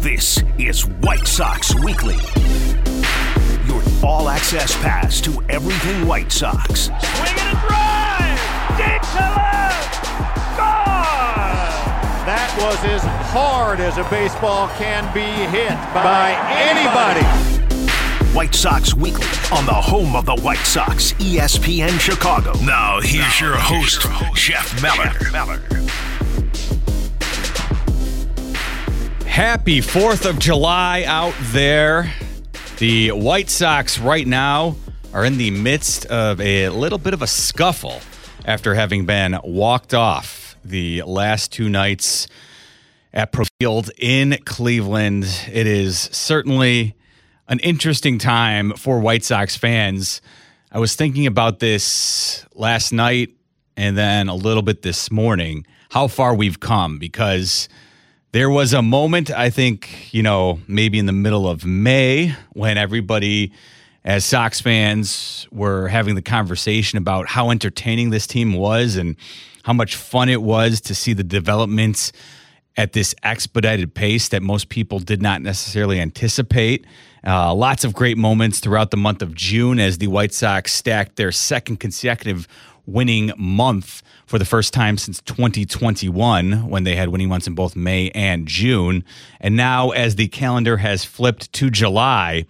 This is White Sox Weekly, your all-access pass to everything White Sox. Swing and a drive! Deep to left! Gone! That was as hard as a baseball can be hit by anybody. White Sox Weekly on the home of the White Sox, ESPN Chicago. Now, here's your host, Jeff Meller. Happy 4th of July out there. The White Sox right now are in the midst of a little bit of a scuffle after having been walked off the last two nights at Pro Field in Cleveland. It is certainly an interesting time for White Sox fans. I was thinking about this last night and then a little bit this morning, how far we've come, because there was a moment, I think, maybe in the middle of May when everybody, as Sox fans, were having the conversation about how entertaining this team was and how much fun it was to see the developments at this expedited pace that most people did not necessarily anticipate. Lots of great moments throughout the month of June as the White Sox stacked their second consecutive winning month for the first time since 2021, when they had winning months in both May and June. And now, as the calendar has flipped to July,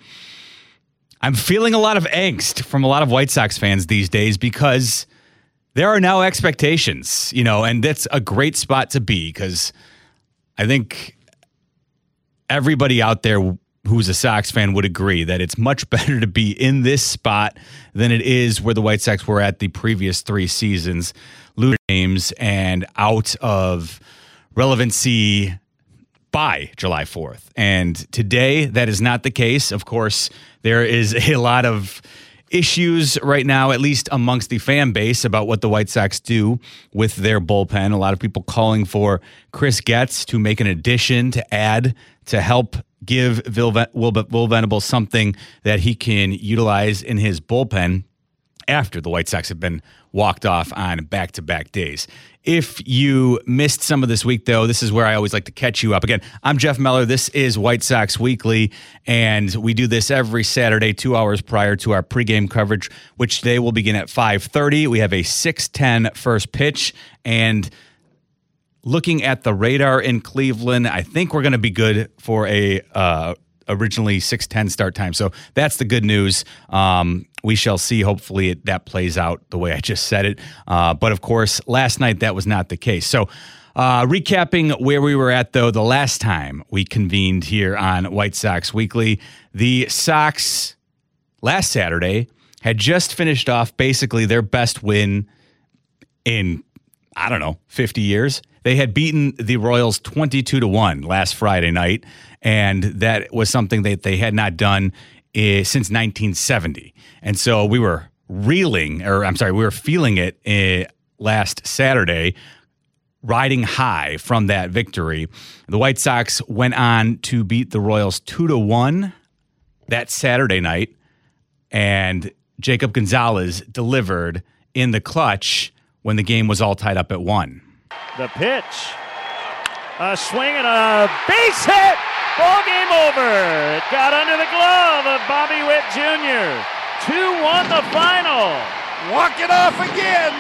I'm feeling a lot of angst from a lot of White Sox fans these days because there are now expectations, and that's a great spot to be, because I think everybody out there who's a Sox fan would agree that it's much better to be in this spot than it is where the White Sox were at the previous three seasons, losing games and out of relevancy by July 4th. And today, that is not the case. Of course, there is a lot of issues right now, at least amongst the fan base, about what the White Sox do with their bullpen. A lot of people calling for Chris Getz to make an addition to add to help give Will Venable something that he can utilize in his bullpen after the White Sox have been walked off on back-to-back days. If you missed some of this week, though, this is where I always like to catch you up. Again, I'm Jeff Meller. This is White Sox Weekly, and we do this every Saturday, 2 hours prior to our pregame coverage, which today will begin at 5:30. We have a 6:10 first pitch, and looking at the radar in Cleveland, I think we're going to be good for a originally 6:10 start time. So that's the good news. We shall see. Hopefully that plays out the way I just said it. But of course, last night that was not the case. So recapping where we were at, though, the last time we convened here on White Sox Weekly, the Sox last Saturday had just finished off basically their best win in, 50 years. They had beaten the Royals 22-1 last Friday night, and that was something that they had not done since 1970. And so we were we were feeling it last Saturday, riding high from that victory. The White Sox went on to beat the Royals 2-1 that Saturday night, and Jacob Gonzalez delivered in the clutch when the game was all tied up at 1. The pitch. A swing and a base hit. Ball game over. It got under the glove of Bobby Witt Jr. 2-1 the final. Walk it off again.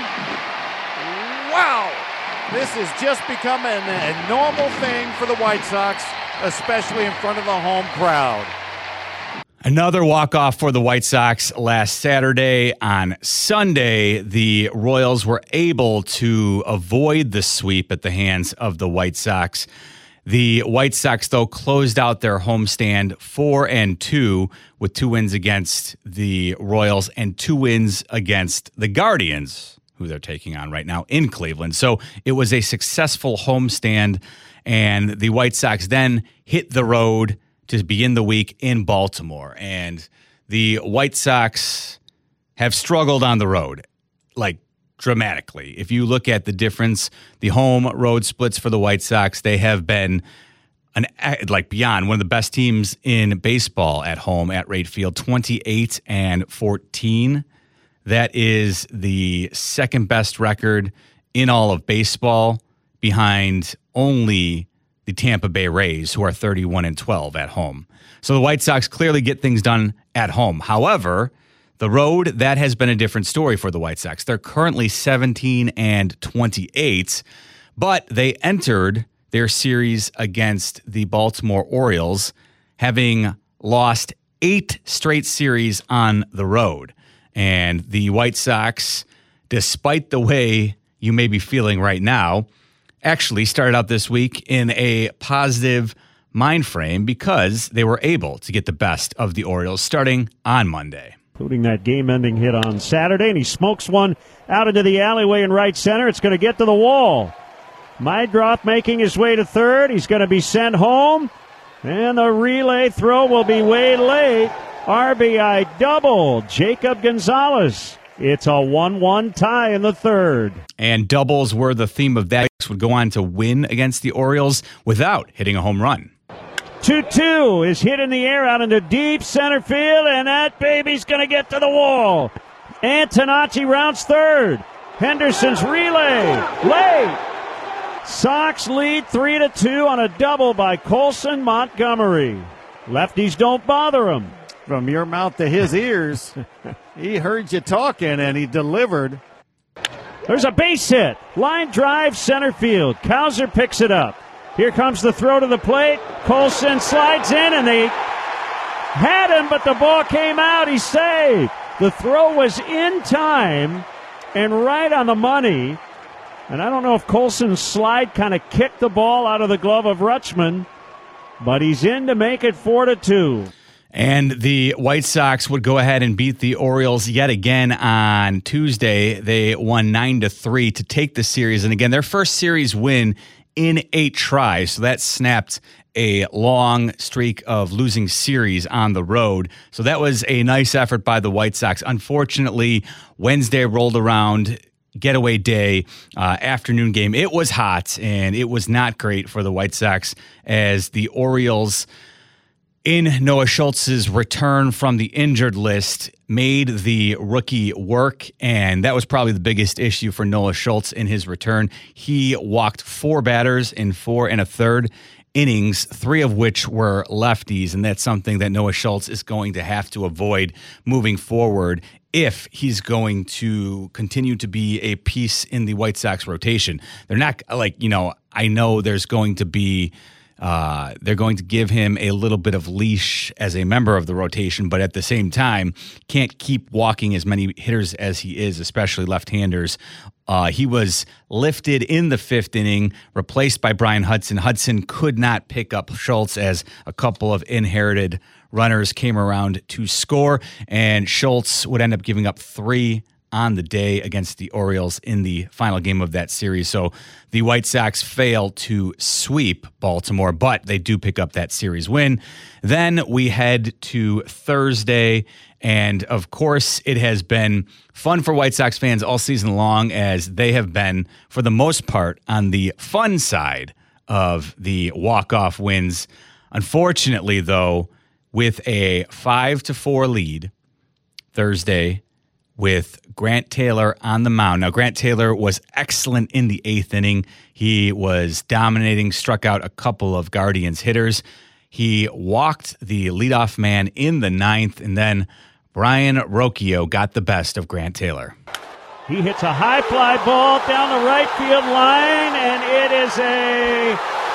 Wow. This has just become a normal thing for the White Sox, especially in front of the home crowd. Another walk-off for the White Sox last Saturday. On Sunday, the Royals were able to avoid the sweep at the hands of the White Sox. The White Sox, though, closed out their homestand 4-2 with 2 wins against the Royals and 2 wins against the Guardians, who they're taking on right now in Cleveland. So it was a successful homestand, and the White Sox then hit the road to begin the week in Baltimore. And the White Sox have struggled on the road, dramatically. If you look at the difference, the home-road splits for the White Sox, they have been beyond one of the best teams in baseball at home at Wright Field, 28-14. That is the second best record in all of baseball, behind only the Tampa Bay Rays, who are 31-12 at home. So the White Sox clearly get things done at home. However, the road, that has been a different story for the White Sox. They're currently 17-28, but they entered their series against the Baltimore Orioles having lost 8 straight series on the road. And the White Sox, despite the way you may be feeling right now, actually started out this week in a positive mind frame because they were able to get the best of the Orioles starting on Monday. Including that game-ending hit on Saturday, and he smokes one out into the alleyway in right center. It's going to get to the wall. Meidroth making his way to third. He's going to be sent home, and the relay throw will be way late. RBI double, Jacob Gonzalez. It's a 1-1 tie in the third. And doubles were the theme of that. Would go on to win against the Orioles without hitting a home run. 2-2 is hit in the air out into deep center field, and that baby's going to get to the wall. Antonacci rounds third. Henderson's relay, late. Sox lead 3-2 on a double by Colson Montgomery. Lefties don't bother him. From your mouth to his ears, he heard you talking, and he delivered. There's a base hit. Line drive, center field. Cowser picks it up. Here comes the throw to the plate. Colson slides in, and they had him, but the ball came out. He's saved. The throw was in time and right on the money. And I don't know if Colson's slide kind of kicked the ball out of the glove of Rutschman, but he's in to make it 4-2. And the White Sox would go ahead and beat the Orioles yet again on Tuesday. They won 9-3 to take the series. And again, their first series win in 8 tries. So that snapped a long streak of losing series on the road. So that was a nice effort by the White Sox. Unfortunately, Wednesday rolled around, getaway day, afternoon game. It was hot, and it was not great for the White Sox as the Orioles, in Noah Schultz's return from the injured list, made the rookie work, and that was probably the biggest issue for Noah Schultz in his return. He walked 4 batters in 4 1/3 innings, 3 of which were lefties, and that's something that Noah Schultz is going to have to avoid moving forward if he's going to continue to be a piece in the White Sox rotation. They're not I know there's going to be they're going to give him a little bit of leash as a member of the rotation, but at the same time, can't keep walking as many hitters as he is, especially left-handers. He was lifted in the 5th inning, replaced by Brian Hudson. Hudson could not pick up Schultz as a couple of inherited runners came around to score, and Schultz would end up giving up 3 on the day against the Orioles in the final game of that series. So the White Sox fail to sweep Baltimore, but they do pick up that series win. Then we head to Thursday, and of course it has been fun for White Sox fans all season long, as they have been, for the most part, on the fun side of the walk-off wins. Unfortunately, though, with a 5-4 lead Thursday, with Grant Taylor on the mound. Now, Grant Taylor was excellent in the 8th inning. He was dominating, struck out a couple of Guardians hitters. He walked the leadoff man in the 9th, and then Brian Rocchio got the best of Grant Taylor. He hits a high fly ball down the right field line, and it is a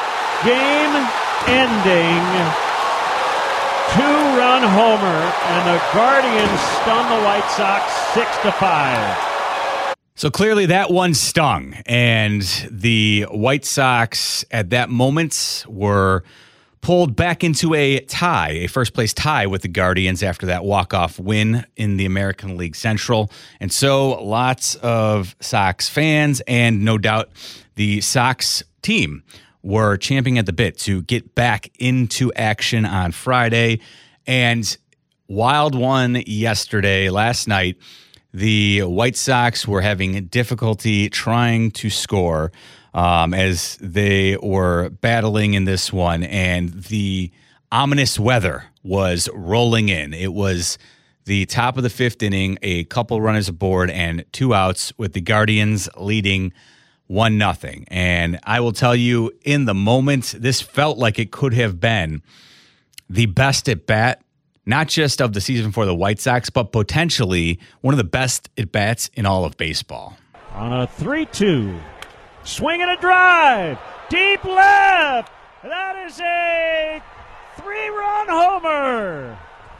game-ending 2-run homer, and the Guardians stun the White Sox 6-5. So clearly that one stung, and the White Sox at that moment were pulled back into a tie, a first-place tie with the Guardians after that walk-off win in the American League Central. And so lots of Sox fans, and no doubt the Sox team, were champing at the bit to get back into action on Friday. And wild one yesterday, last night, the White Sox were having difficulty trying to score as they were battling in this one. And the ominous weather was rolling in. It was the top of the 5th inning, a couple runners aboard and 2 outs, with the Guardians leading 1-0. And I will tell you, in the moment, this felt like it could have been the best at bat, not just of the season for the White Sox, but potentially one of the best at bats in all of baseball. On a 3-2, swing and a drive, deep left. That is a 3-run homer.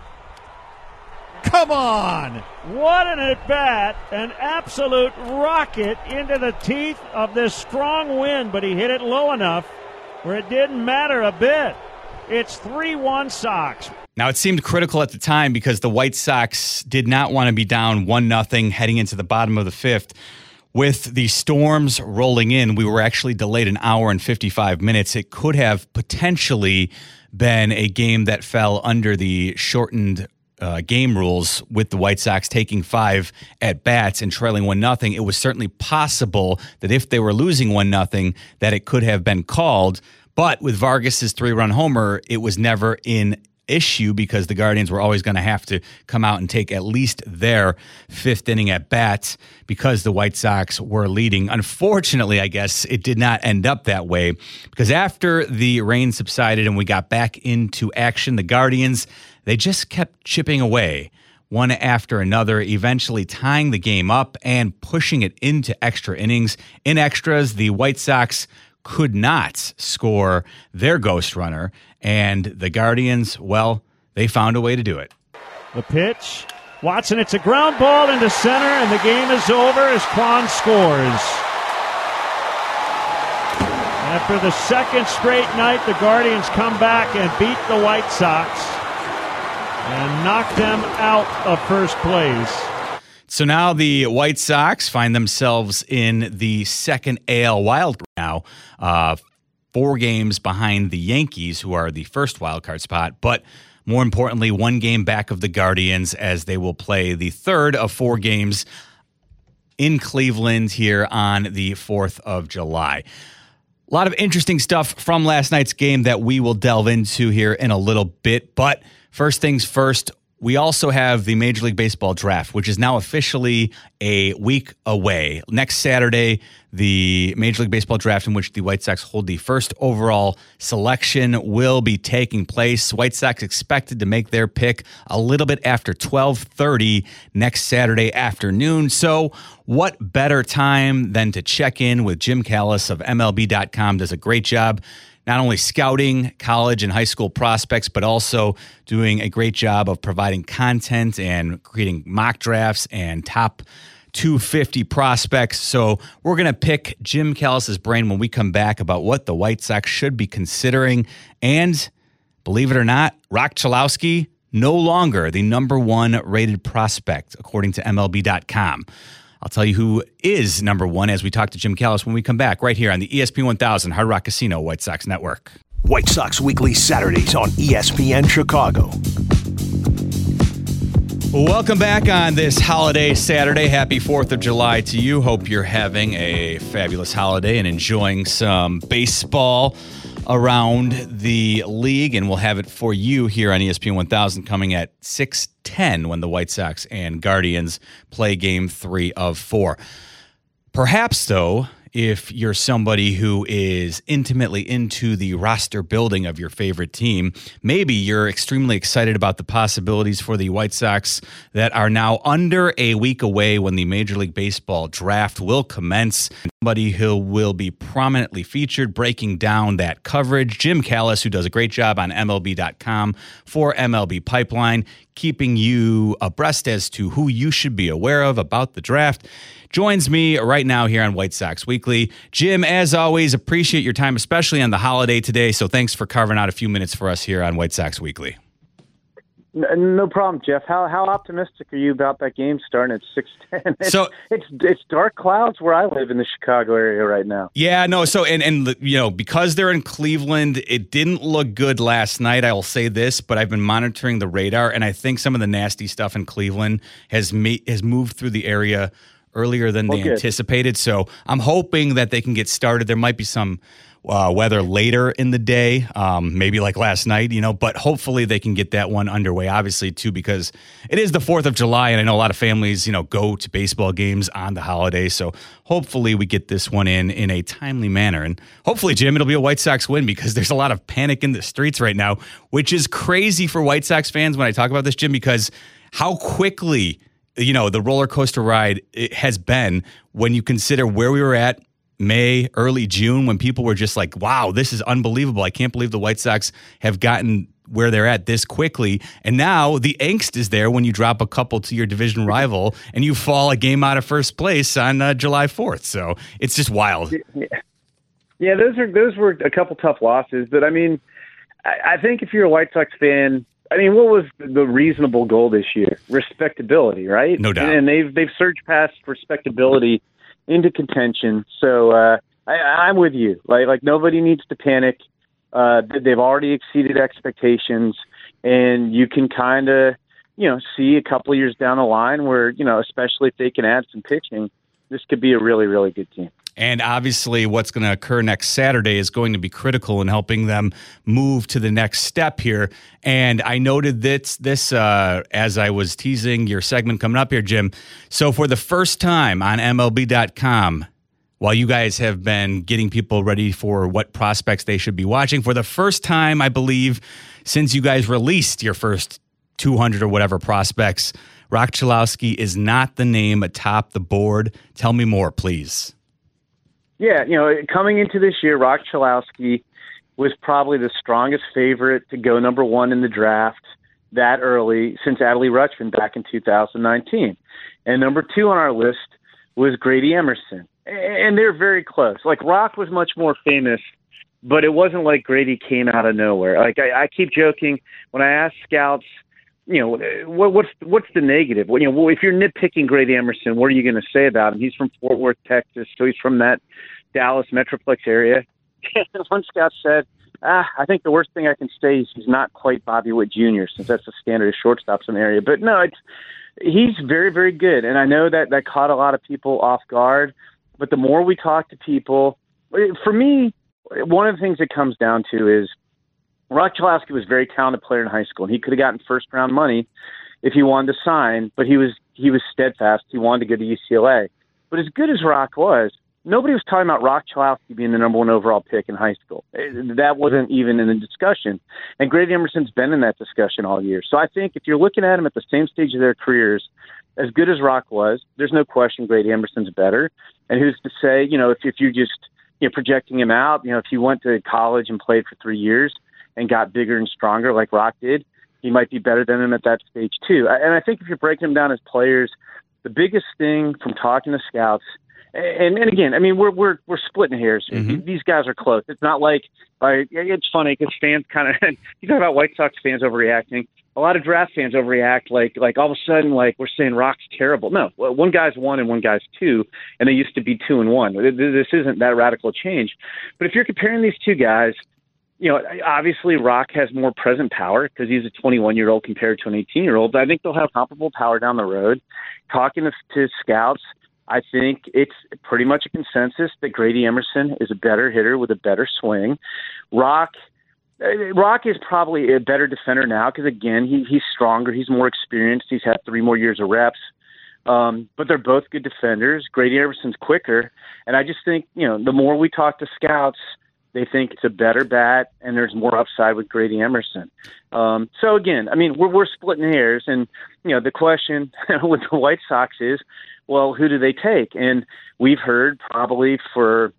Come on! What an at-bat, an absolute rocket into the teeth of this strong wind, but he hit it low enough where it didn't matter a bit. It's 3-1 Sox. Now, it seemed critical at the time because the White Sox did not want to be down 1-0 heading into the bottom of the fifth. With the storms rolling in, we were actually delayed an hour and 55 minutes. It could have potentially been a game that fell under the shortened game rules with the White Sox taking 5 at-bats and trailing 1-0. It was certainly possible that if they were losing 1-0, that it could have been called. But with Vargas's 3-run homer, it was never in issue because the Guardians were always going to have to come out and take at least their 5th inning at bat because the White Sox were leading. Unfortunately, I guess it did not end up that way because after the rain subsided and we got back into action, the Guardians, they just kept chipping away one after another, eventually tying the game up and pushing it into extra innings. In extras, the White Sox could not score their ghost runner, and the Guardians, well, they found a way to do it. The pitch. Watson, it's a ground ball into center, and the game is over as Kwan scores. After the second straight night, the Guardians come back and beat the White Sox and knock them out of first place. So now the White Sox find themselves in the second AL wild now, 4 games behind the Yankees, who are the first wild card spot, but more importantly, 1 game back of the Guardians as they will play the third of 4 games in Cleveland here on the 4th of July. A lot of interesting stuff from last night's game that we will delve into here in a little bit, but first things first, we also have the Major League Baseball draft, which is now officially a week away. Next Saturday, the Major League Baseball draft, in which the White Sox hold the first overall selection, will be taking place. White Sox expected to make their pick a little bit after 12:30 next Saturday afternoon. So what better time than to check in with Jim Callis of MLB.com. Does a great job not only scouting college and high school prospects, but also doing a great job of providing content and creating mock drafts and top 250 prospects. So we're going to pick Jim Callis' brain when we come back about what the White Sox should be considering. And believe it or not, Rock Chalowski, no longer the number 1 rated prospect, according to MLB.com. I'll tell you who is number 1 as we talk to Jim Callis when we come back right here on the ESPN 1000 Hard Rock Casino White Sox Network. White Sox Weekly Saturdays on ESPN Chicago. Welcome back on this holiday Saturday. Happy 4th of July to you. Hope you're having a fabulous holiday and enjoying some baseball around the league, and we'll have it for you here on ESPN 1000 coming at 6:10 when the White Sox and Guardians play Game 3 of 4. Perhaps, though, if you're somebody who is intimately into the roster building of your favorite team, maybe you're extremely excited about the possibilities for the White Sox that are now under a week away when the Major League Baseball draft will commence. Somebody who will be prominently featured breaking down that coverage, Jim Callis, who does a great job on MLB.com for MLB Pipeline, keeping you abreast as to who you should be aware of about the draft, joins me right now here on White Sox Weekly. Jim, as always, appreciate your time, especially on the holiday today. So thanks for carving out a few minutes for us here on White Sox Weekly. No problem, Jeff. How optimistic are you about that game starting at 6:10? It's dark clouds where I live in the Chicago area right now. Yeah, no. So and you know, because they're in Cleveland, it didn't look good last night. I will say this, but I've been monitoring the radar, and I think some of the nasty stuff in Cleveland has moved through the area earlier than they anticipated. So I'm hoping that they can get started. There might be some weather later in the day, maybe like last night, but hopefully they can get that one underway, obviously, too, because it is the 4th of July, and I know a lot of families, go to baseball games on the holiday, so hopefully we get this one in a timely manner, and hopefully, Jim, it'll be a White Sox win, because there's a lot of panic in the streets right now, which is crazy for White Sox fans when I talk about this, Jim, because how quickly, the roller coaster ride it has been when you consider where we were at May, early June, when people were just like, wow, this is unbelievable. I can't believe the White Sox have gotten where they're at this quickly. And now the angst is there when you drop a couple to your division rival and you fall a game out of first place on July 4th. So it's just wild. Yeah, those were a couple tough losses. But, I mean, I think if you're a White Sox fan, I mean, what was the reasonable goal this year? Respectability, right? No doubt. And they've surged past respectability into contention. So I'm with you. Like nobody needs to panic. They've already exceeded expectations, and you can kind of, see a couple of years down the line where, especially if they can add some pitching, this could be a really, really good team. And obviously what's going to occur next Saturday is going to be critical in helping them move to the next step here. And I noted this as I was teasing your segment coming up here, Jim. So for the first time on MLB.com, while you guys have been getting people ready for what prospects they should be watching, for the first time, I believe, since you guys released your first 200 or whatever prospects, Rock Chalowski is not the name atop the board. Tell me more, please. Yeah, coming into this year, Rock Chalowski was probably the strongest favorite to go number one in the draft that early since Adley Rutschman back in 2019. And number two on our list was Grady Emerson. And they're very close. Like, Rock was much more famous, but it wasn't like Grady came out of nowhere. Like, I keep joking when I ask scouts, what's the negative? Well, if you're nitpicking Grady Emerson, what are you going to say about him? He's from Fort Worth, Texas, so he's from that Dallas Metroplex area. One scout said, I think the worst thing I can say is he's not quite Bobby Witt Jr., since that's the standard of shortstops in the area. But no, he's very, very good. And I know that caught a lot of people off guard. But the more we talk to people, for me, one of the things it comes down to is Rock Chalowski was a very talented player in high school, and he could have gotten first-round money if he wanted to sign, but he was steadfast. He wanted to go to UCLA. But as good as Rock was, nobody was talking about Rock Chalowski being the number one overall pick in high school. That wasn't even in the discussion. And Grady Emerson's been in that discussion all year. So I think if you're looking at them at the same stage of their careers, as good as Rock was, there's no question Grady Emerson's better. And who's to say, if you're just projecting him out, if he went to college and played for 3 years and got bigger and stronger like Rock did, he might be better than him at that stage too. And I think if you're breaking them down as players, the biggest thing from talking to scouts, and again, I mean, we're splitting hairs. Mm-hmm. These guys are close. It's not like it's funny because fans kind of you talk about White Sox fans overreacting. A lot of draft fans overreact, like all of a sudden, like we're saying Rock's terrible. No, one guy's 1 and one guy's 2, and they used to be 2 and 1. This isn't that radical change. But if you're comparing these two guys, obviously Rock has more present power because he's a 21-year-old compared to an 18-year-old. But I think they'll have comparable power down the road. Talking to scouts, I think it's pretty much a consensus that Grady Emerson is a better hitter with a better swing. Rock is probably a better defender now because, again, he's stronger. He's more experienced. He's had 3 more years of reps. But they're both good defenders. Grady Emerson's quicker. And I just think, the more we talk to scouts, they think it's a better bat and there's more upside with Grady Emerson. So, again, I mean, we're splitting hairs. And, the question with the White Sox is, well, who do they take? And we've heard probably for,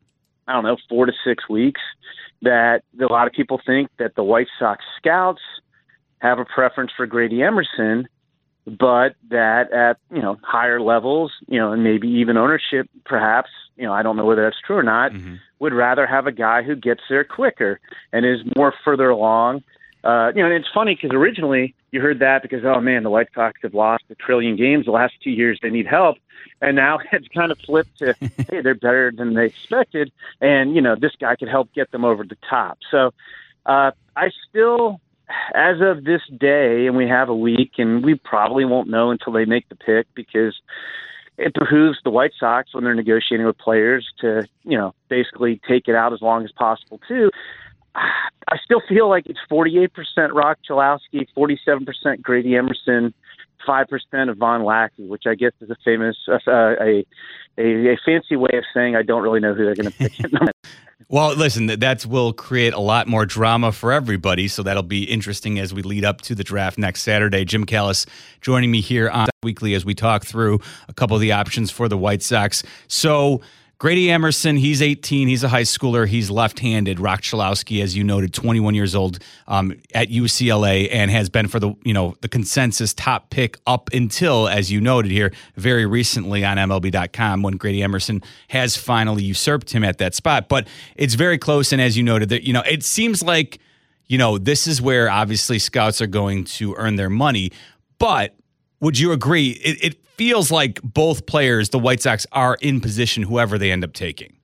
4 to 6 weeks that a lot of people think that the White Sox scouts have a preference for Grady Emerson, but that at, higher levels, and maybe even ownership, perhaps, I don't know whether that's true or not, would rather have a guy who gets there quicker and is more further along. And it's funny because originally you heard that because, oh man, the White Sox have lost 1 trillion games the last 2 years. They need help. And now it's kind of flipped to, hey, they're better than they expected. And, this guy could help get them over the top. So I still, as of this day, and we have a week, and we probably won't know until they make the pick because, it behooves the White Sox when they're negotiating with players to, basically take it out as long as possible too. I still feel like it's 48% Rock Chalowski, 47% Grady Emerson, 5% of Von Lackey, which I guess is a famous, a fancy way of saying I don't really know who they're going to pick. Well, listen, that will create a lot more drama for everybody, so that'll be interesting as we lead up to the draft next Saturday. Jim Callis joining me here on Weekly as we talk through a couple of the options for the White Sox. So Grady Emerson, he's 18. He's a high schooler. He's left-handed. Rock Chalowski, as you noted, 21 years old at UCLA, and has been for the consensus top pick up until, as you noted here, very recently on MLB.com when Grady Emerson has finally usurped him at that spot. But it's very close, and as you noted, that it seems like this is where obviously scouts are going to earn their money. But would you agree? It feels like both players, the White Sox, are in position, whoever they end up taking.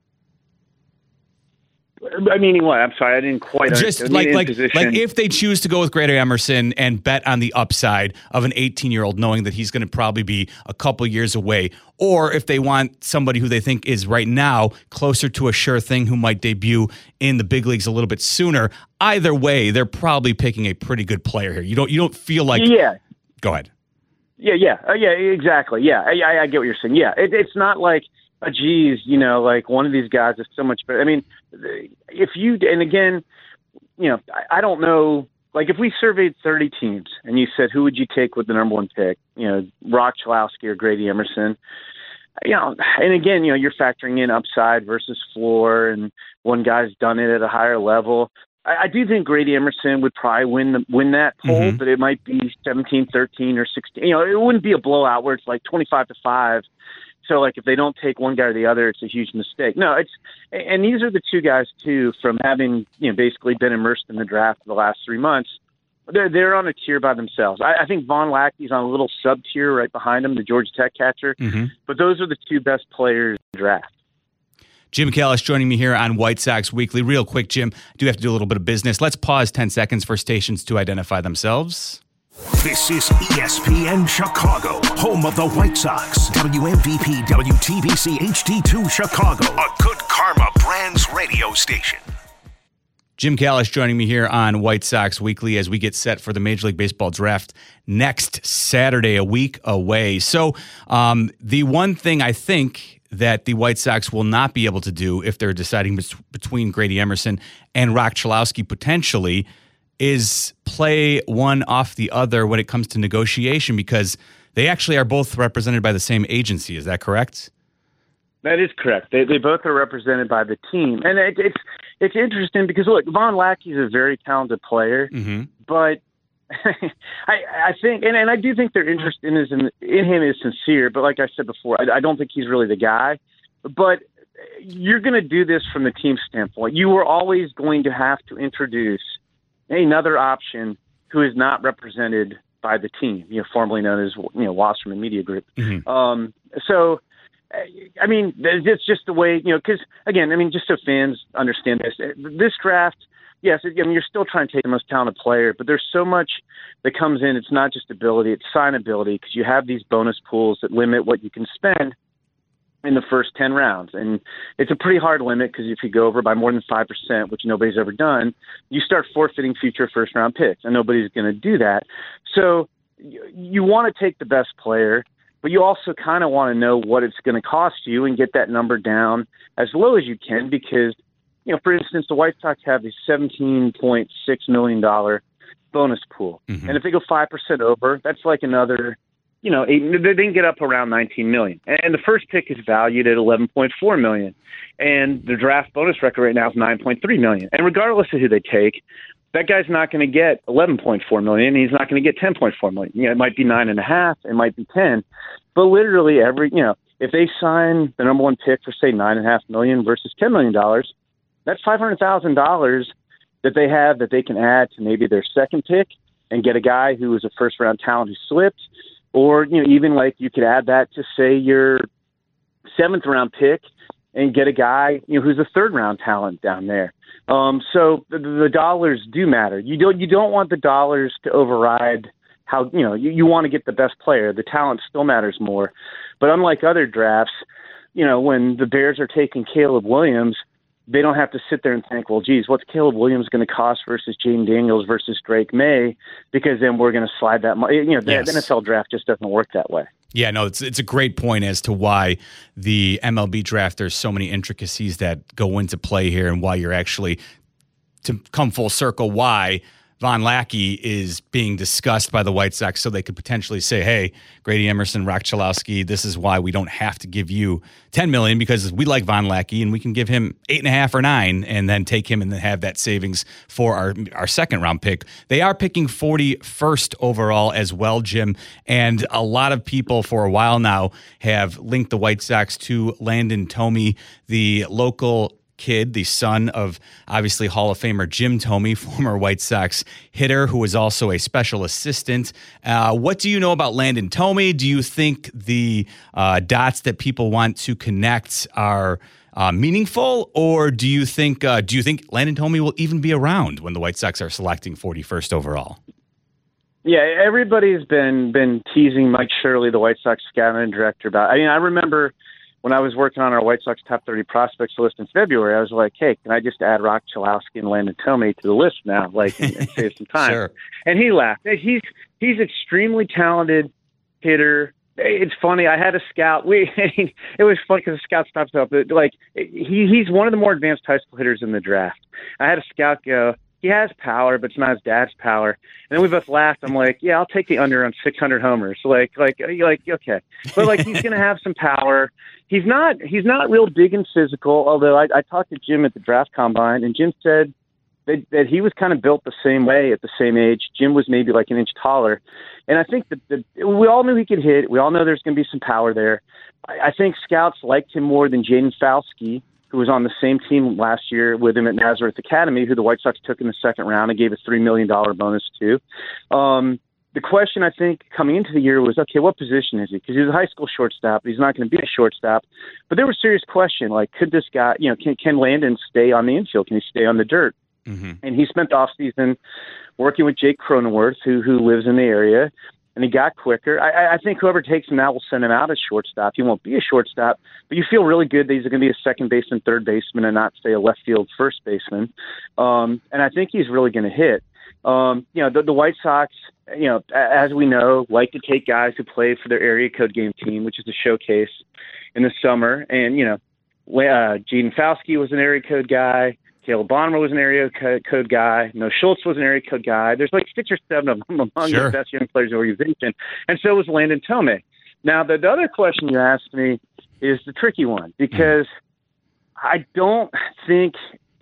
I mean, what? I'm sorry, I didn't quite understand. Like if they choose to go with Grady Emerson and bet on the upside of an 18-year-old, knowing that he's going to probably be a couple years away, or if they want somebody who they think is right now closer to a sure thing who might debut in the big leagues a little bit sooner, either way, they're probably picking a pretty good player here. You don't feel like... Yeah. Go ahead. Yeah, exactly. Yeah, I get what you're saying. Yeah, it's not like, geez, like one of these guys is so much better. I mean, if you, and again, I don't know, like if we surveyed 30 teams and you said, who would you take with the number one pick, Rock Chalowski or Grady Emerson, and again, you're factoring in upside versus floor, and one guy's done it at a higher level. I do think Grady Emerson would probably win that poll, but it might be 17-13 or 16. It wouldn't be a blowout where it's like 25-5. So, like, if they don't take one guy or the other, it's a huge mistake. No, and these are the two guys too, from having basically been immersed in the draft for the last 3 months. They're on a tier by themselves. I think Von Lackey's on a little sub tier right behind him, the Georgia Tech catcher. But those are the two best players in the draft. Jim Callis joining me here on White Sox Weekly. Real quick, Jim, I do have to do a little bit of business. Let's pause 10 seconds for stations to identify themselves. This is ESPN Chicago, home of the White Sox. WMVP WTBC HD2 Chicago, a Good Karma Brands radio station. Jim Callis joining me here on White Sox Weekly as we get set for the Major League Baseball draft next Saturday, a week away. So the one thing I think that the White Sox will not be able to do if they're deciding between Grady Emerson and Rock Chalowski potentially is play one off the other when it comes to negotiation, because they actually are both represented by the same agency. Is that correct? That is correct. They both are represented by the team. And it's interesting because, look, Von Lackey is a very talented player, but I think, and I do think their interest in him is sincere, but like I said before, I don't think he's really the guy. But you're going to do this from the team standpoint. You are always going to have to introduce another option who is not represented by the team, formerly known as Wasserman Media Group. So, I mean, it's just the way, because again, I mean, just so fans understand this draft. Yes, you're still trying to take the most talented player, but there's so much that comes in. It's not just ability, it's signability, because you have these bonus pools that limit what you can spend in the first 10 rounds. And it's a pretty hard limit, because if you go over by more than 5%, which nobody's ever done, you start forfeiting future first-round picks, and nobody's going to do that. So you want to take the best player, but you also kind of want to know what it's going to cost you and get that number down as low as you can, because for instance, the White Sox have this $17.6 million bonus pool. And if they go 5% over, that's like another, they can get up around $19 million. And the first pick is valued at $11.4 million. And the draft bonus record right now is $9.3 million. And regardless of who they take, that guy's not going to get $11.4 million. He's not going to get $10.4 million. It might be 9.5, it might be 10. But literally if they sign the number one pick for, say, $9.5 million versus $10 million, that's $500,000 that they have that they can add to maybe their second pick and get a guy who is a first-round talent who slipped, or even like you could add that to, say, your seventh-round pick and get a guy who's a third-round talent down there. So the dollars do matter. You don't want the dollars to override how, you want to get the best player. The talent still matters more. But unlike other drafts, when the Bears are taking Caleb Williams, they don't have to sit there and think, well, geez, what's Caleb Williams going to cost versus Jaden Daniels versus Drake May? Because then we're going to slide that money. The NFL draft just doesn't work that way. Yeah, no, it's a great point as to why the MLB draft, there's so many intricacies that go into play here, and why you're actually, to come full circle, why Von Lackey is being discussed by the White Sox, so they could potentially say, hey, Grady Emerson, Rock Chalowski, this is why we don't have to give you $10 million, because we like Von Lackey and we can give him 8.5 or 9 and then take him and then have that savings for our second round pick. They are picking 41st overall as well, Jim. And a lot of people for a while now have linked the White Sox to Landon Thome, the local kid, the son of obviously Hall of Famer Jim Thome, former White Sox hitter who was also a special assistant. What do you know about Landon Thome? Do you think the dots that people want to connect are meaningful, or do you think Landon Thome will even be around when the White Sox are selecting 41st overall? Yeah, everybody's been teasing Mike Shirley, the White Sox scouting director, about. I remember when I was working on our White Sox top 30 prospects list in February, I was like, hey, can I just add Rock Chalowski and Landon Thome to the list now, and save some time? Sure. And he laughed. He's extremely talented hitter. It's funny. I had a scout. It was funny because the scout stops up. He's one of the more advanced high school hitters in the draft. I had a scout go, he has power, but it's not his dad's power. And then we both laughed. I'm like, yeah, I'll take the under on 600 homers. Okay. But he's going to have some power. He's not real big and physical, although I talked to Jim at the draft combine, and Jim said that he was kind of built the same way at the same age. Jim was maybe like an inch taller. And I think that we all knew he could hit. We all know there's going to be some power there. I think scouts liked him more than Jaden Falski, who was on the same team last year with him at Nazareth Academy, who the White Sox took in the second round and gave a $3 million bonus to. The question, I think, coming into the year was, okay, what position is he? Because he's a high school shortstop. He's not going to be a shortstop. But there was a serious question, like, could this guy, can Landon stay on the infield? Can he stay on the dirt? Mm-hmm. And he spent the offseason working with Jake Cronenworth, who lives in the area, and he got quicker. I think whoever takes him now will send him out as shortstop. He won't be a shortstop, but you feel really good that he's going to be a second baseman, third baseman, and not, say, a left field first baseman. And I think he's really going to hit. The White Sox, as we know, like to take guys who play for their area code game team, which is a showcase in the summer. And, Jaden Falski was an area code guy. Caleb Bonner was an area code guy. No, Schultz was an area code guy. There's like 6 or 7 of them among the best young players in the organization. And so was Landon Thome. Now, the other question you asked me is the tricky one, because I don't think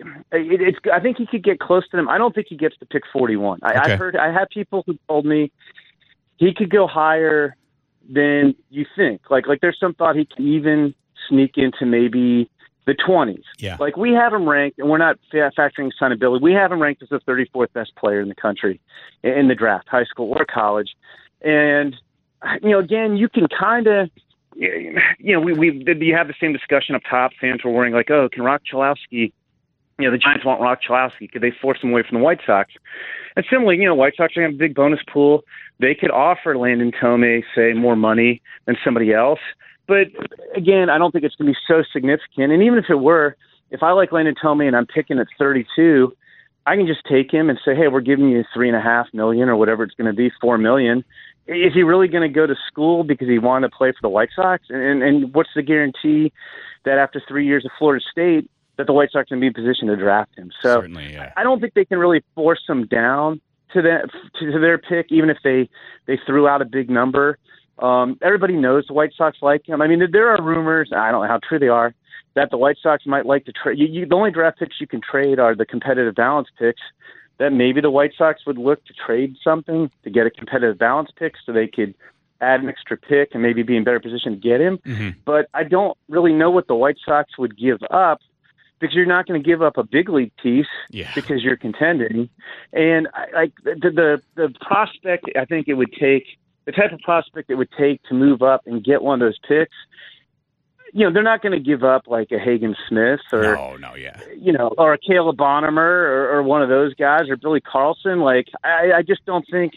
I think he could get close to them. I don't think he gets to pick 41. I had people who told me he could go higher than you think. Like there's some thought he can even sneak into maybe the 20s. Yeah. Like, we have him ranked, and we're not factoring son ability. We have him ranked as the 34th best player in the country in the draft, high school or college. And, again, you can kind of, you have the same discussion up top. Fans were worrying, like, oh, can Rock Chalowski, the Giants want Rock Chalowski. Could they force him away from the White Sox? And similarly, White Sox are going to have a big bonus pool. They could offer Landon Thome, say, more money than somebody else. But, again, I don't think it's going to be so significant. And even if it were, if I like Landon Thome and I'm picking at 32, I can just take him and say, hey, we're giving you $3.5 million or whatever it's going to be, $4 million. Is he really going to go to school because he wanted to play for the White Sox? And what's the guarantee that after 3 years of Florida State that the White Sox can be in position to draft him? So certainly, yeah. I don't think they can really force him down to their pick, even if they threw out a big number. Everybody knows the White Sox like him. I mean, there are rumors, I don't know how true they are, that the White Sox might like to trade. The only draft picks you can trade are the competitive balance picks, that maybe the White Sox would look to trade something to get a competitive balance pick so they could add an extra pick and maybe be in better position to get him. Mm-hmm. But I don't really know what the White Sox would give up, because you're not going to give up a big league piece because you're contending. And the prospect, I think it would take, the type of prospect it would take to move up and get one of those picks, they're not going to give up like a Hagen Smith or, or a Caleb Bonner or one of those guys, or Billy Carlson. Like, I just don't think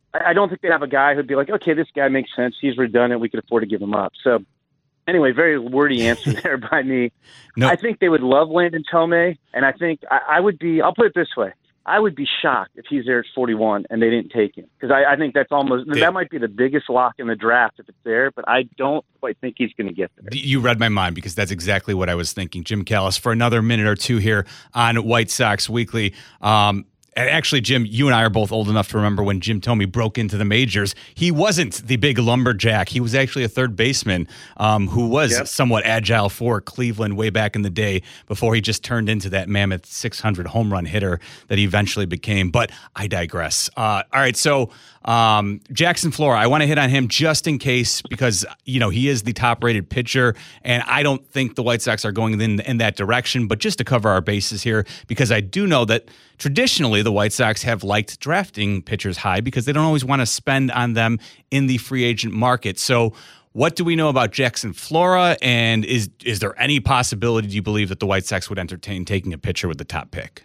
I don't think they have a guy who'd be like, okay, this guy makes sense. He's redundant. We could afford to give him up. So anyway, very wordy answer there by me. No. I think they would love Landon Tomei, and I think I would be – I'll put it this way. I would be shocked if he's there at 41 and they didn't take him, because I think that's almost that might be the biggest lock in the draft if it's there, but I don't quite think he's going to get there. You read my mind, because that's exactly what I was thinking. Jim Callis, for another minute or two here on White Sox Weekly. And actually, Jim, you and I are both old enough to remember when Jim Thome broke into the majors. He wasn't the big lumberjack. He was actually a third baseman who was somewhat agile for Cleveland way back in the day before he just turned into that mammoth 600 home run hitter that he eventually became. But I digress. All right, so Jackson Flora, I want to hit on him just in case, because he is the top-rated pitcher, and I don't think the White Sox are going in that direction. But just to cover our bases here, because I do know that traditionally the White Sox have liked drafting pitchers high because they don't always want to spend on them in the free agent market. So what do we know about Jackson Flora, and is there any possibility, do you believe, that the White Sox would entertain taking a pitcher with the top pick?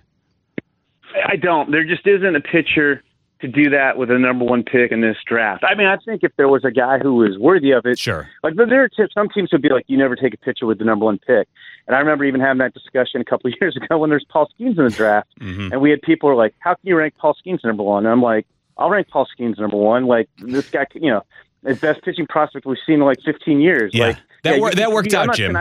I don't. There just isn't a pitcher to do that with a number one pick in this draft. I mean, I think if there was a guy who was worthy of it, sure. Like, but there are some teams would be like, you never take a pitcher with the number one pick. And I remember even having that discussion a couple of years ago when there's Paul Skeens in the draft, and we had people who were like, "How can you rank Paul Skeens number one?" And I'm like, "I'll rank Paul Skeens number one. Like, this guy, the best pitching prospect we've seen in like 15 years. Yeah, like that worked out, Jim.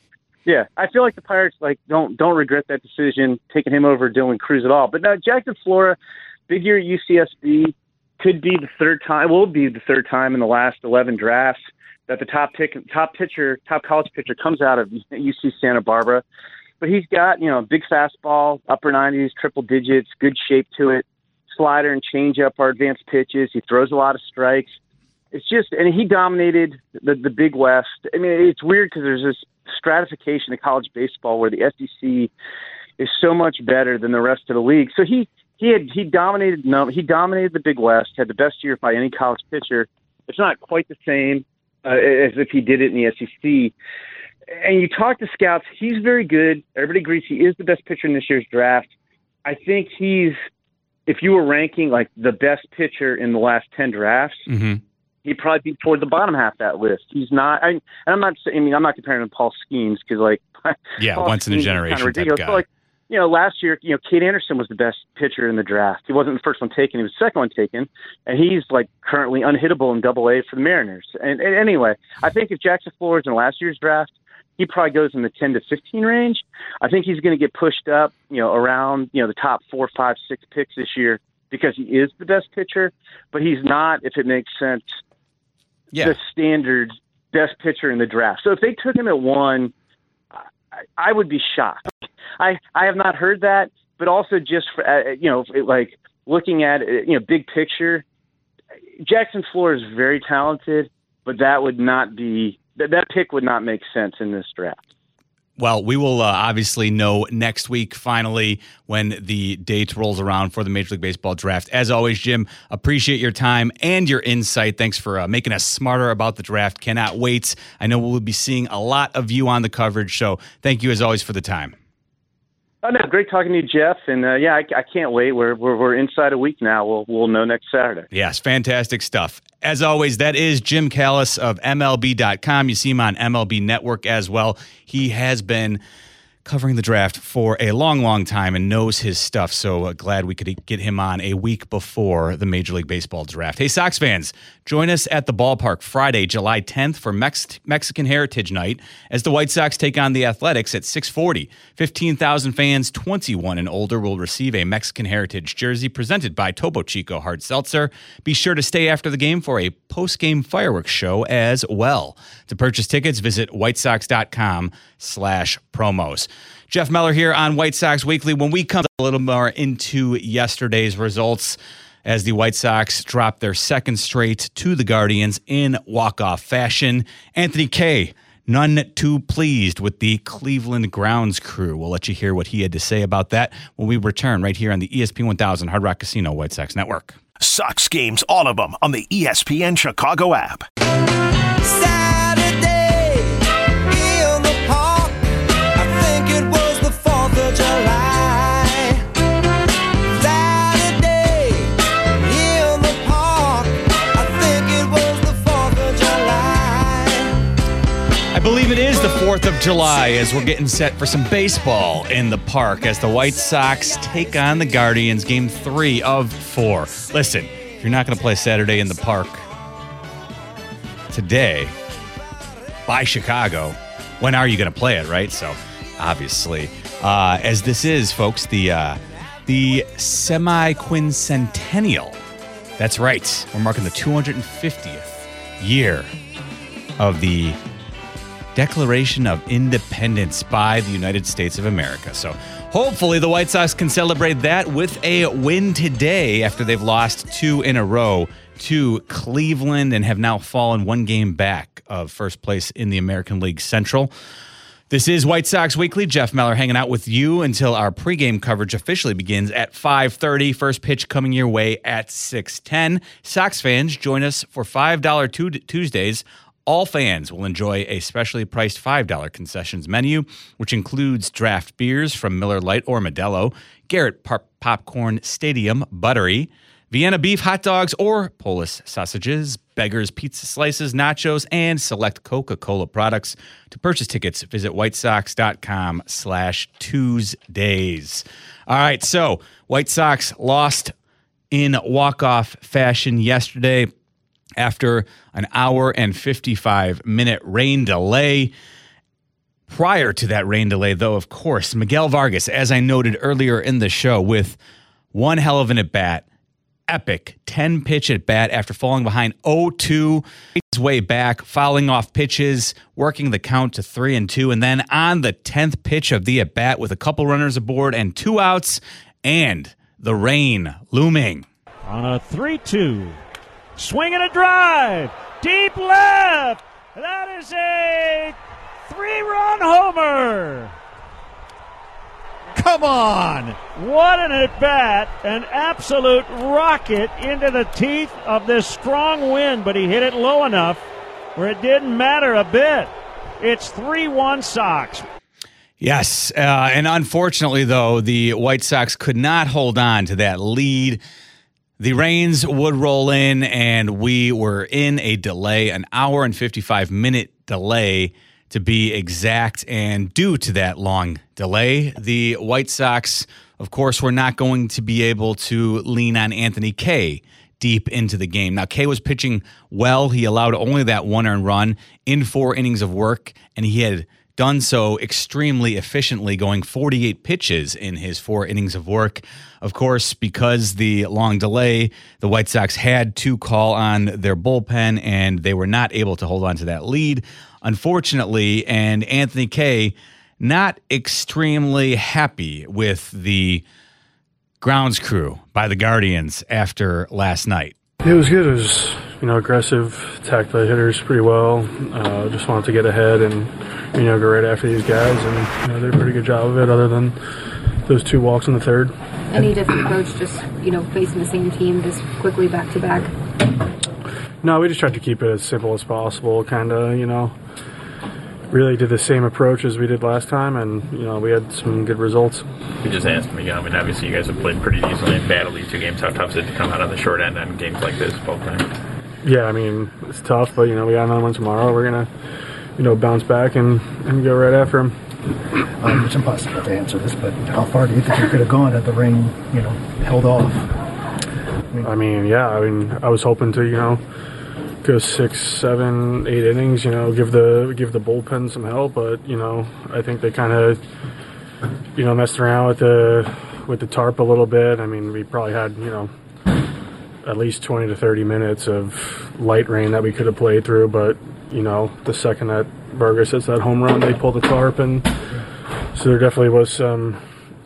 I feel like the Pirates don't regret that decision, taking him over Dylan Cruz at all. But no, Jackson Flora, big year at UCSB, could be the third time. Will be the third time in the last 11 drafts that the top college pitcher comes out of UC Santa Barbara. But he's got big fastball, upper 90s, triple digits, good shape to it. Slider and changeup are advanced pitches. He throws a lot of strikes. It's just, and he dominated the Big West. I mean, it's weird because there's this stratification of college baseball where the SEC is so much better than the rest of the league. So he dominated the Big West, had the best year by any college pitcher. It's not quite the same as if he did it in the SEC. And you talk to scouts, he's very good. Everybody agrees he is the best pitcher in this year's draft. I think if you were ranking like the best pitcher in the last 10 drafts, he'd probably be toward the bottom half of that list. He's not, I'm not comparing him to Paul Skeens because Paul once Skeens in a generation type guy. But last year, Cade Anderson was the best pitcher in the draft. He wasn't the first one taken; he was the second one taken, and he's currently unhittable in Double-A for the Mariners. And anyway, I think if Jackson Flora is in last year's draft, he probably goes in the 10 to 15 range. I think he's going to get pushed up, around the top 4, 5, 6 picks this year because he is the best pitcher, but he's not, if it makes sense, the standard best pitcher in the draft. So if they took him at 1, I would be shocked. I have not heard that, but also just for, looking at big picture, Jackson Flora is very talented, but that would not be that pick would not make sense in this draft. Well, we will obviously know next week, finally, when the date rolls around for the Major League Baseball draft. As always, Jim, appreciate your time and your insight. Thanks for making us smarter about the draft. Cannot wait. I know we'll be seeing a lot of you on the coverage, so thank you, as always, for the time. Oh, no, great talking to you, Jeff. And, I can't wait. We're inside a week now. We'll know next Saturday. Yes, fantastic stuff. As always, that is Jim Callis of MLB.com. You see him on MLB Network as well. He has been covering the draft for a long, long time and knows his stuff. So glad we could get him on a week before the Major League Baseball draft. Hey, Sox fans, join us at the ballpark Friday, July 10th for Mexican Heritage Night as the White Sox take on the Athletics at 6:40. 15,000 fans 21 and older will receive a Mexican Heritage jersey presented by Topo Chico Hard Seltzer. Be sure to stay after the game for a post-game fireworks show as well. To purchase tickets, visit whitesox.com/promos. Jeff Meller here on White Sox Weekly. When we come a little more into yesterday's results, as the White Sox drop their second straight to the Guardians in walk-off fashion, Anthony Kay, none too pleased with the Cleveland grounds crew. We'll let you hear what he had to say about that when we return right here on the ESPN 1000 Hard Rock Casino White Sox Network. Sox games, all of them, on the ESPN Chicago app. 4th of July as we're getting set for some baseball in the park as the White Sox take on the Guardians, game 3 of 4. Listen, if you're not going to play Saturday in the park today by Chicago, when are you going to play it, right? So, obviously, as this is, folks, the semi-quincentennial. That's right. We're marking the 250th year of the Declaration of Independence by the United States of America. So hopefully the White Sox can celebrate that with a win today after they've lost 2 in a row to Cleveland and have now fallen 1 game back of first place in the American League Central. This is White Sox Weekly. Jeff Meller hanging out with you until our pregame coverage officially begins at 5:30. First pitch coming your way at 6:10. Sox fans, join us for $5 Tuesdays. All fans will enjoy a specially priced $5 concessions menu, which includes draft beers from Miller Lite or Modelo, Garrett Popcorn Stadium Buttery, Vienna beef hot dogs or Polish sausages, Beggar's Pizza Slices, nachos, and select Coca-Cola products. To purchase tickets, visit whitesox.com/Tuesdays. All right, so White Sox lost in walk-off fashion yesterday after an hour and 55-minute rain delay. Prior to that rain delay, though, of course, Miguel Vargas, as I noted earlier in the show, with one hell of an at-bat, epic 10-pitch at-bat after falling behind 0-2, his way back, fouling off pitches, working the count to 3-2, and then on the 10th pitch of the at-bat with a couple runners aboard and 2 outs, and the rain looming. On a 3-2. Swing and a drive. Deep left. That is a 3-run homer. Come on. What an at-bat. An absolute rocket into the teeth of this strong wind, but he hit it low enough where it didn't matter a bit. It's 3-1 Sox. Yes, and unfortunately, though, the White Sox could not hold on to that lead. The rains would roll in, and we were in a delay, an hour and 55-minute delay to be exact. And due to that long delay, the White Sox, of course, were not going to be able to lean on Anthony Kay deep into the game. Now, Kay was pitching well. He allowed only that 1 earned run in 4 innings of work, and he had done so extremely efficiently, going 48 pitches in his 4 innings of work. Of course, because the long delay, the White Sox had to call on their bullpen, and they were not able to hold on to that lead, unfortunately. And Anthony Kay, not extremely happy with the grounds crew by the Guardians after last night. It was good. It was, aggressive, attacked the hitters pretty well. Just wanted to get ahead and, go right after these guys. And, they did a pretty good job of it other than those 2 walks in the 3rd. Any different approach, just, facing the same team this quickly back-to-back? No, we just tried to keep it as simple as possible, kind of, really did the same approach as we did last time, and, we had some good results. You just asked me, obviously you guys have played pretty decently and battled these 2 games. How tough is it to come out on the short end on games like this both times? Yeah, it's tough, but, we got another one tomorrow. We're going to, bounce back and go right after them. It's impossible to answer this, but how far do you think you could have gone had the rain, held off? I was hoping to, go 6, 7, 8 innings, give the bullpen some help, but, I think they kind of, messed around with the tarp a little bit. We probably had, at least 20 to 30 minutes of light rain that we could have played through, but, the second that Vargas hits that home run, they pull the tarp, and so there definitely was some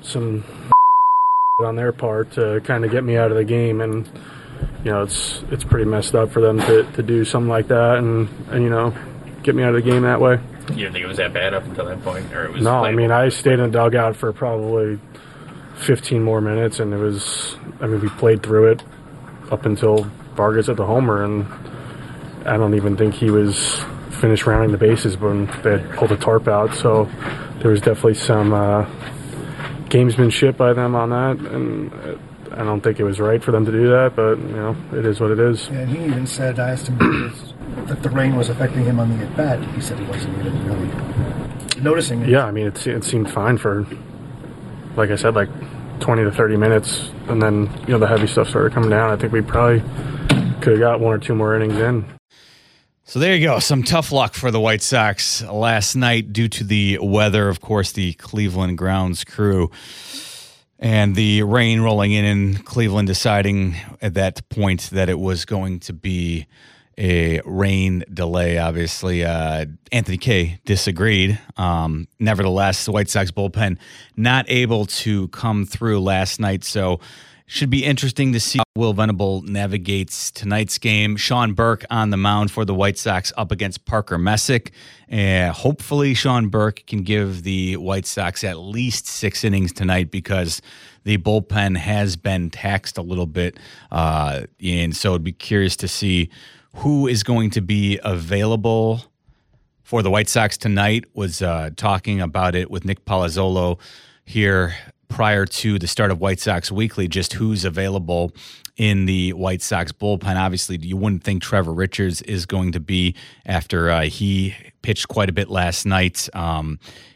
on their part to kind of get me out of the game, and it's pretty messed up for them to do something like that and get me out of the game that way. You didn't think it was that bad up until that point, or it was? No, I stayed in the dugout for probably 15 more minutes, and it was. We played through it up until Vargas hit the homer, and I don't even think he was finished rounding the bases when they had pulled the tarp out. So there was definitely some gamesmanship by them on that, and I don't think it was right for them to do that, but, it is what it is. Yeah, and he even said, I asked him that the rain was affecting him on the at-bat. He said he wasn't even really noticing it. Yeah, I mean, it seemed fine for, like I said, like 20 to 30 minutes, and then the heavy stuff started coming down. I think we probably could have got 1 or 2 more innings in. So there you go. Some tough luck for the White Sox last night due to the weather. Of course, the Cleveland grounds crew and the rain rolling in Cleveland deciding at that point that it was going to be a rain delay. Obviously, Anthony Kay disagreed. Nevertheless, the White Sox bullpen not able to come through last night. So should be interesting to see how Will Venable navigates tonight's game. Sean Burke on the mound for the White Sox up against Parker Messick. Hopefully Sean Burke can give the White Sox at least 6 innings tonight because the bullpen has been taxed a little bit. And so I'd be curious to see who is going to be available for the White Sox tonight. Was talking about it with Nick Palazzolo here prior to the start of White Sox Weekly, just who's available in the White Sox bullpen. Obviously, you wouldn't think Trevor Richards is going to be after he pitched quite a bit last night. I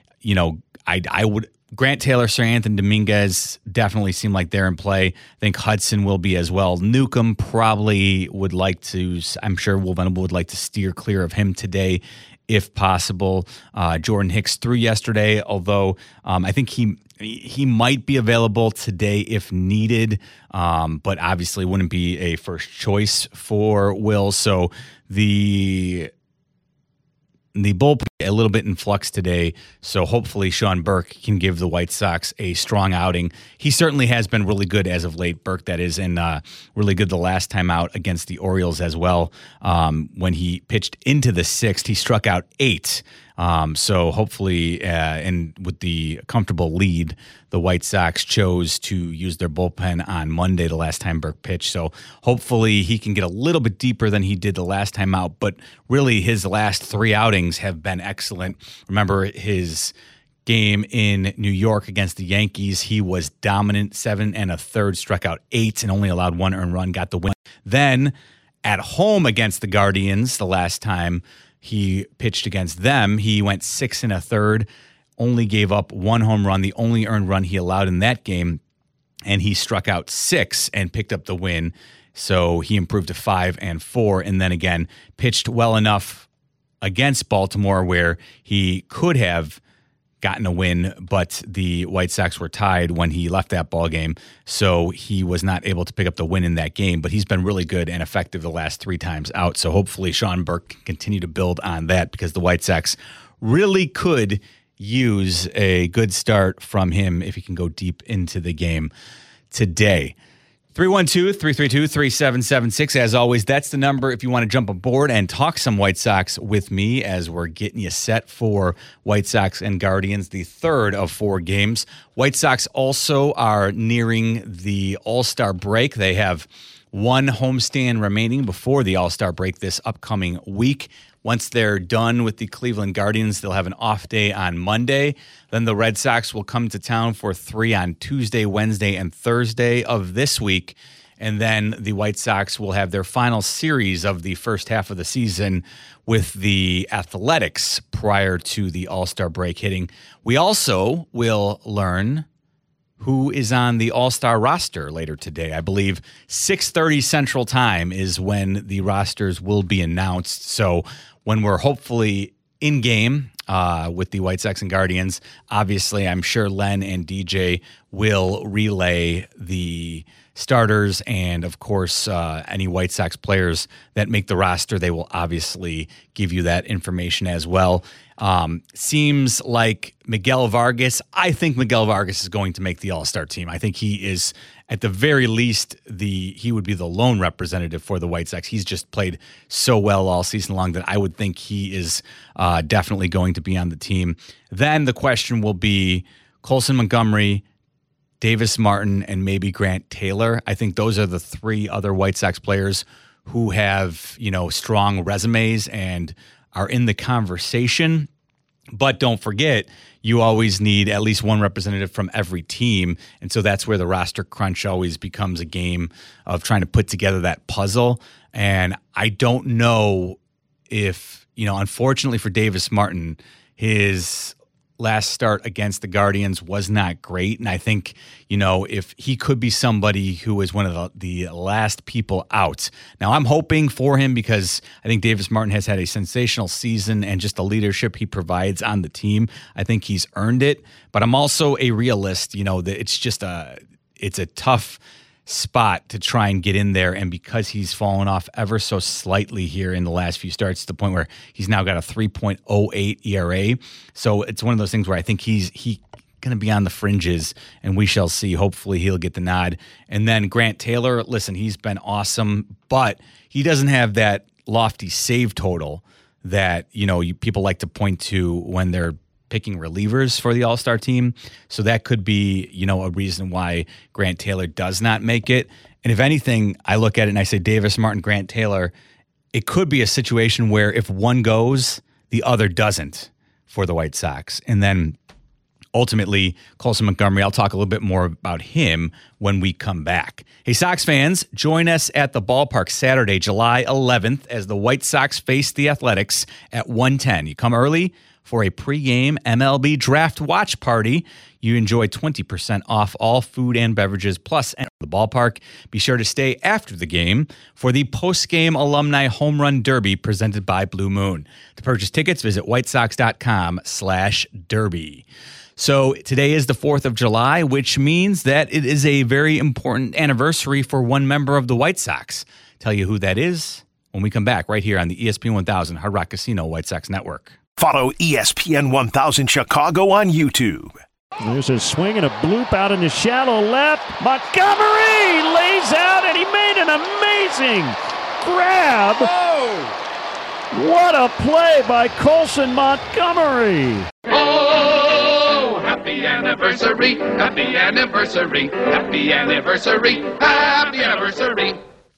would. Grant Taylor, Sir Anthony Dominguez definitely seem like they're in play. I think Hudson will be as well. Newcomb probably would like to, I'm sure Will Venable would like to steer clear of him today if possible. Jordan Hicks threw yesterday, although I think he might be available today if needed, but obviously wouldn't be a first choice for Will. So the bullpen a little bit in flux today, so hopefully Sean Burke can give the White Sox a strong outing. He certainly has been really good as of late, Burke that is, and really good the last time out against the Orioles as well. When he pitched into the 6th, he struck out 8. So hopefully, and with the comfortable lead, the White Sox chose to use their bullpen on Monday, the last time Burke pitched. So hopefully he can get a little bit deeper than he did the last time out. But really, his last 3 outings have been excellent. Remember his game in New York against the Yankees. He was dominant, 7 1/3, struck out 8, and only allowed 1 earned run, got the win. Then at home against the Guardians, the last time he pitched against them, he went 6 1/3, only gave up 1 home run, the only earned run he allowed in that game, and he struck out 6 and picked up the win. So he improved to 5 4, and then again pitched well enough against Baltimore where he could have gotten a win, but the White Sox were tied when he left that ball game, so he was not able to pick up the win in that game. But he's been really good and effective the last 3 times out, so hopefully Sean Burke can continue to build on that because the White Sox really could use a good start from him if he can go deep into the game today. 312-332-3776. As always, that's the number if you want to jump aboard and talk some White Sox with me as we're getting you set for White Sox and Guardians, the 3rd of 4 games. White Sox also are nearing the All-Star break. They have 1 homestand remaining before the All-Star break this upcoming week. Once they're done with the Cleveland Guardians, they'll have an off day on Monday. Then the Red Sox will come to town for 3 on Tuesday, Wednesday, and Thursday of this week. And then the White Sox will have their final series of the first half of the season with the Athletics prior to the All-Star break hitting. We also will learn who is on the All-Star roster later today. I believe 6:30 Central Time is when the rosters will be announced. So when we're hopefully in game with the White Sox and Guardians, obviously I'm sure Len and DJ will relay the starters and, of course, any White Sox players that make the roster. They will obviously give you that information as well. Seems like Miguel Vargas, I think Miguel Vargas is going to make the All-Star team. I think he is, at the very least, he would be the lone representative for the White Sox. He's just played so well all season long that I would think he is definitely going to be on the team. Then the question will be Colson Montgomery, Davis Martin, and maybe Grant Taylor. I think those are the 3 other White Sox players who have, strong resumes and are in the conversation. But don't forget, you always need at least 1 representative from every team. And so that's where the roster crunch always becomes a game of trying to put together that puzzle. And I don't know if, unfortunately for Davis Martin, his last start against the Guardians was not great. And I think, if he could be somebody who is one of the last people out. Now, I'm hoping for him because I think Davis Martin has had a sensational season and just the leadership he provides on the team. I think he's earned it. But I'm also a realist, that it's just it's a tough spot to try and get in there, and because he's fallen off ever so slightly here in the last few starts to the point where he's now got a 3.08 ERA. So it's one of those things where I think he's going to be on the fringes, and we shall see. Hopefully he'll get the nod. And then Grant Taylor, listen, he's been awesome, but he doesn't have that lofty save total that, people like to point to when they're picking relievers for the All-Star team. So that could be, a reason why Grant Taylor does not make it. And if anything, I look at it and I say Davis Martin, Grant Taylor, it could be a situation where if one goes, the other doesn't for the White Sox. And then ultimately, Colson Montgomery, I'll talk a little bit more about him when we come back. Hey, Sox fans, join us at the ballpark Saturday, July 11th, as the White Sox face the Athletics at 1:10. You come early for a pregame MLB draft watch party. You enjoy 20% off all food and beverages, plus enter the ballpark. Be sure to stay after the game for the post-game alumni home run derby presented by Blue Moon. To purchase tickets, visit whitesox.com/derby. So today is the 4th of July, which means that it is a very important anniversary for one member of the White Sox. Tell you who that is when we come back right here on the ESPN 1000 Hard Rock Casino White Sox Network. Follow ESPN 1000 Chicago on YouTube. There's a swing and a bloop out in the shallow left. Montgomery lays out, and he made an amazing grab. Oh! What a play by Colson Montgomery. Oh, happy anniversary, happy anniversary, happy anniversary, happy anniversary.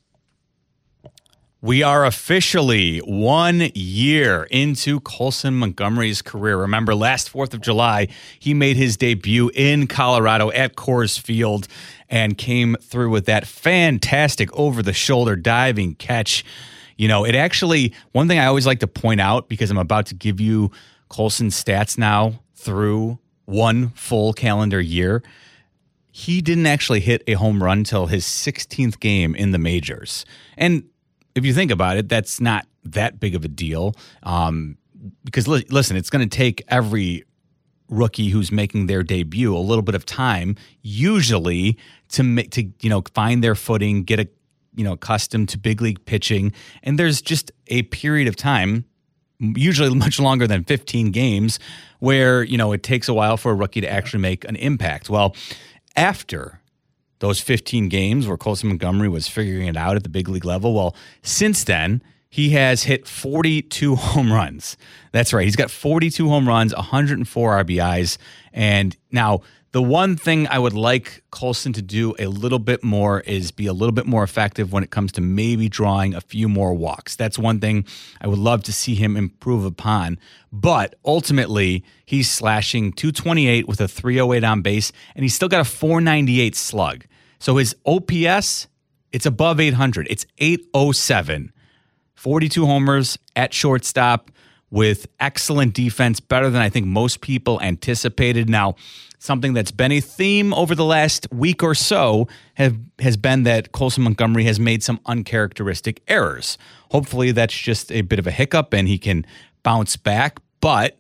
We are officially 1 year into Colson Montgomery's career. Remember, last 4th of July, he made his debut in Colorado at Coors Field and came through with that fantastic over-the-shoulder diving catch. It actually, one thing I always like to point out, because I'm about to give you Colson's stats now through one full calendar year, he didn't actually hit a home run till his 16th game in the majors. And if you think about it, that's not that big of a deal because, listen, it's going to take every rookie who's making their debut a little bit of time, usually to find their footing, get accustomed to big league pitching, and there's just a period of time, usually much longer than 15 games, where it takes a while for a rookie to actually make an impact. Well, after those 15 games where Colson Montgomery was figuring it out at the big league level, well, since then, he has hit 42 home runs. That's right. He's got 42 home runs, 104 RBIs. And now the one thing I would like Colson to do a little bit more is be a little bit more effective when it comes to maybe drawing a few more walks. That's one thing I would love to see him improve upon. But ultimately, he's slashing .228 with a .308 on base, and he's still got a .498 slug. So his OPS, it's above 800. It's .807. 42 homers at shortstop with excellent defense, better than I think most people anticipated. Now, something that's been a theme over the last week or so has been that Colson Montgomery has made some uncharacteristic errors. Hopefully that's just a bit of a hiccup and he can bounce back. But,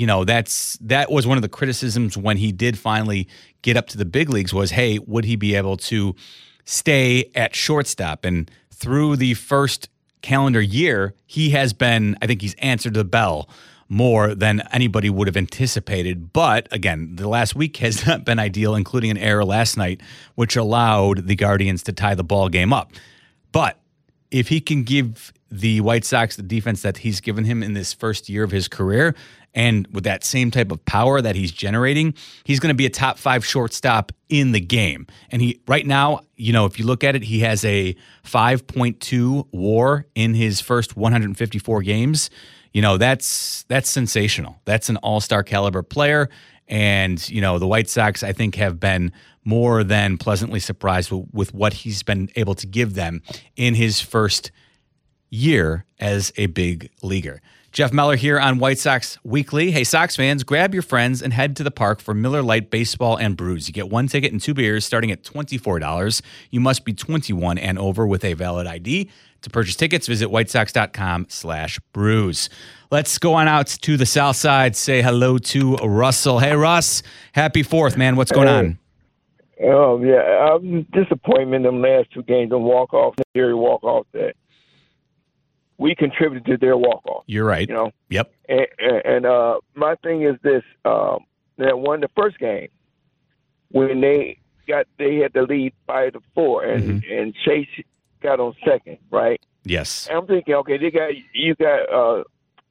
that was one of the criticisms when he did finally get up to the big leagues was, hey, would he be able to stay at shortstop? And through the first calendar year, he has been, I think he's answered the bell more than anybody would have anticipated. But again, the last week has not been ideal, including an error last night, which allowed the Guardians to tie the ball game up. But if he can give the White Sox the defense that he's given him in this first year of his career, and with that same type of power that he's generating, he's going to be a top 5 shortstop in the game. And he right now, if you look at it, he has a 5.2 WAR in his first 154 games. That's sensational. That's an all-star caliber player. And, the White Sox, I think, have been more than pleasantly surprised with what he's been able to give them in his first year as a big leaguer. Jeff Meller here on White Sox Weekly. Hey, Sox fans, grab your friends and head to the park for Miller Lite Baseball and Brews. You get 1 ticket and 2 beers starting at $24. You must be 21 and over with a valid ID. To purchase tickets, visit whitesox.com/brews. Let's go on out to the South Side. Say hello to Russell. Hey, Russ. Happy 4th, man. What's going on? Yeah, I'm disappointed in them last 2 games. The walk-off, that we contributed to their walk-off. You're right. You know? Yep. And my thing is this, that won the first game when they had the lead 5-4, and Chase got on second, right? Yes. And I'm thinking, okay, you got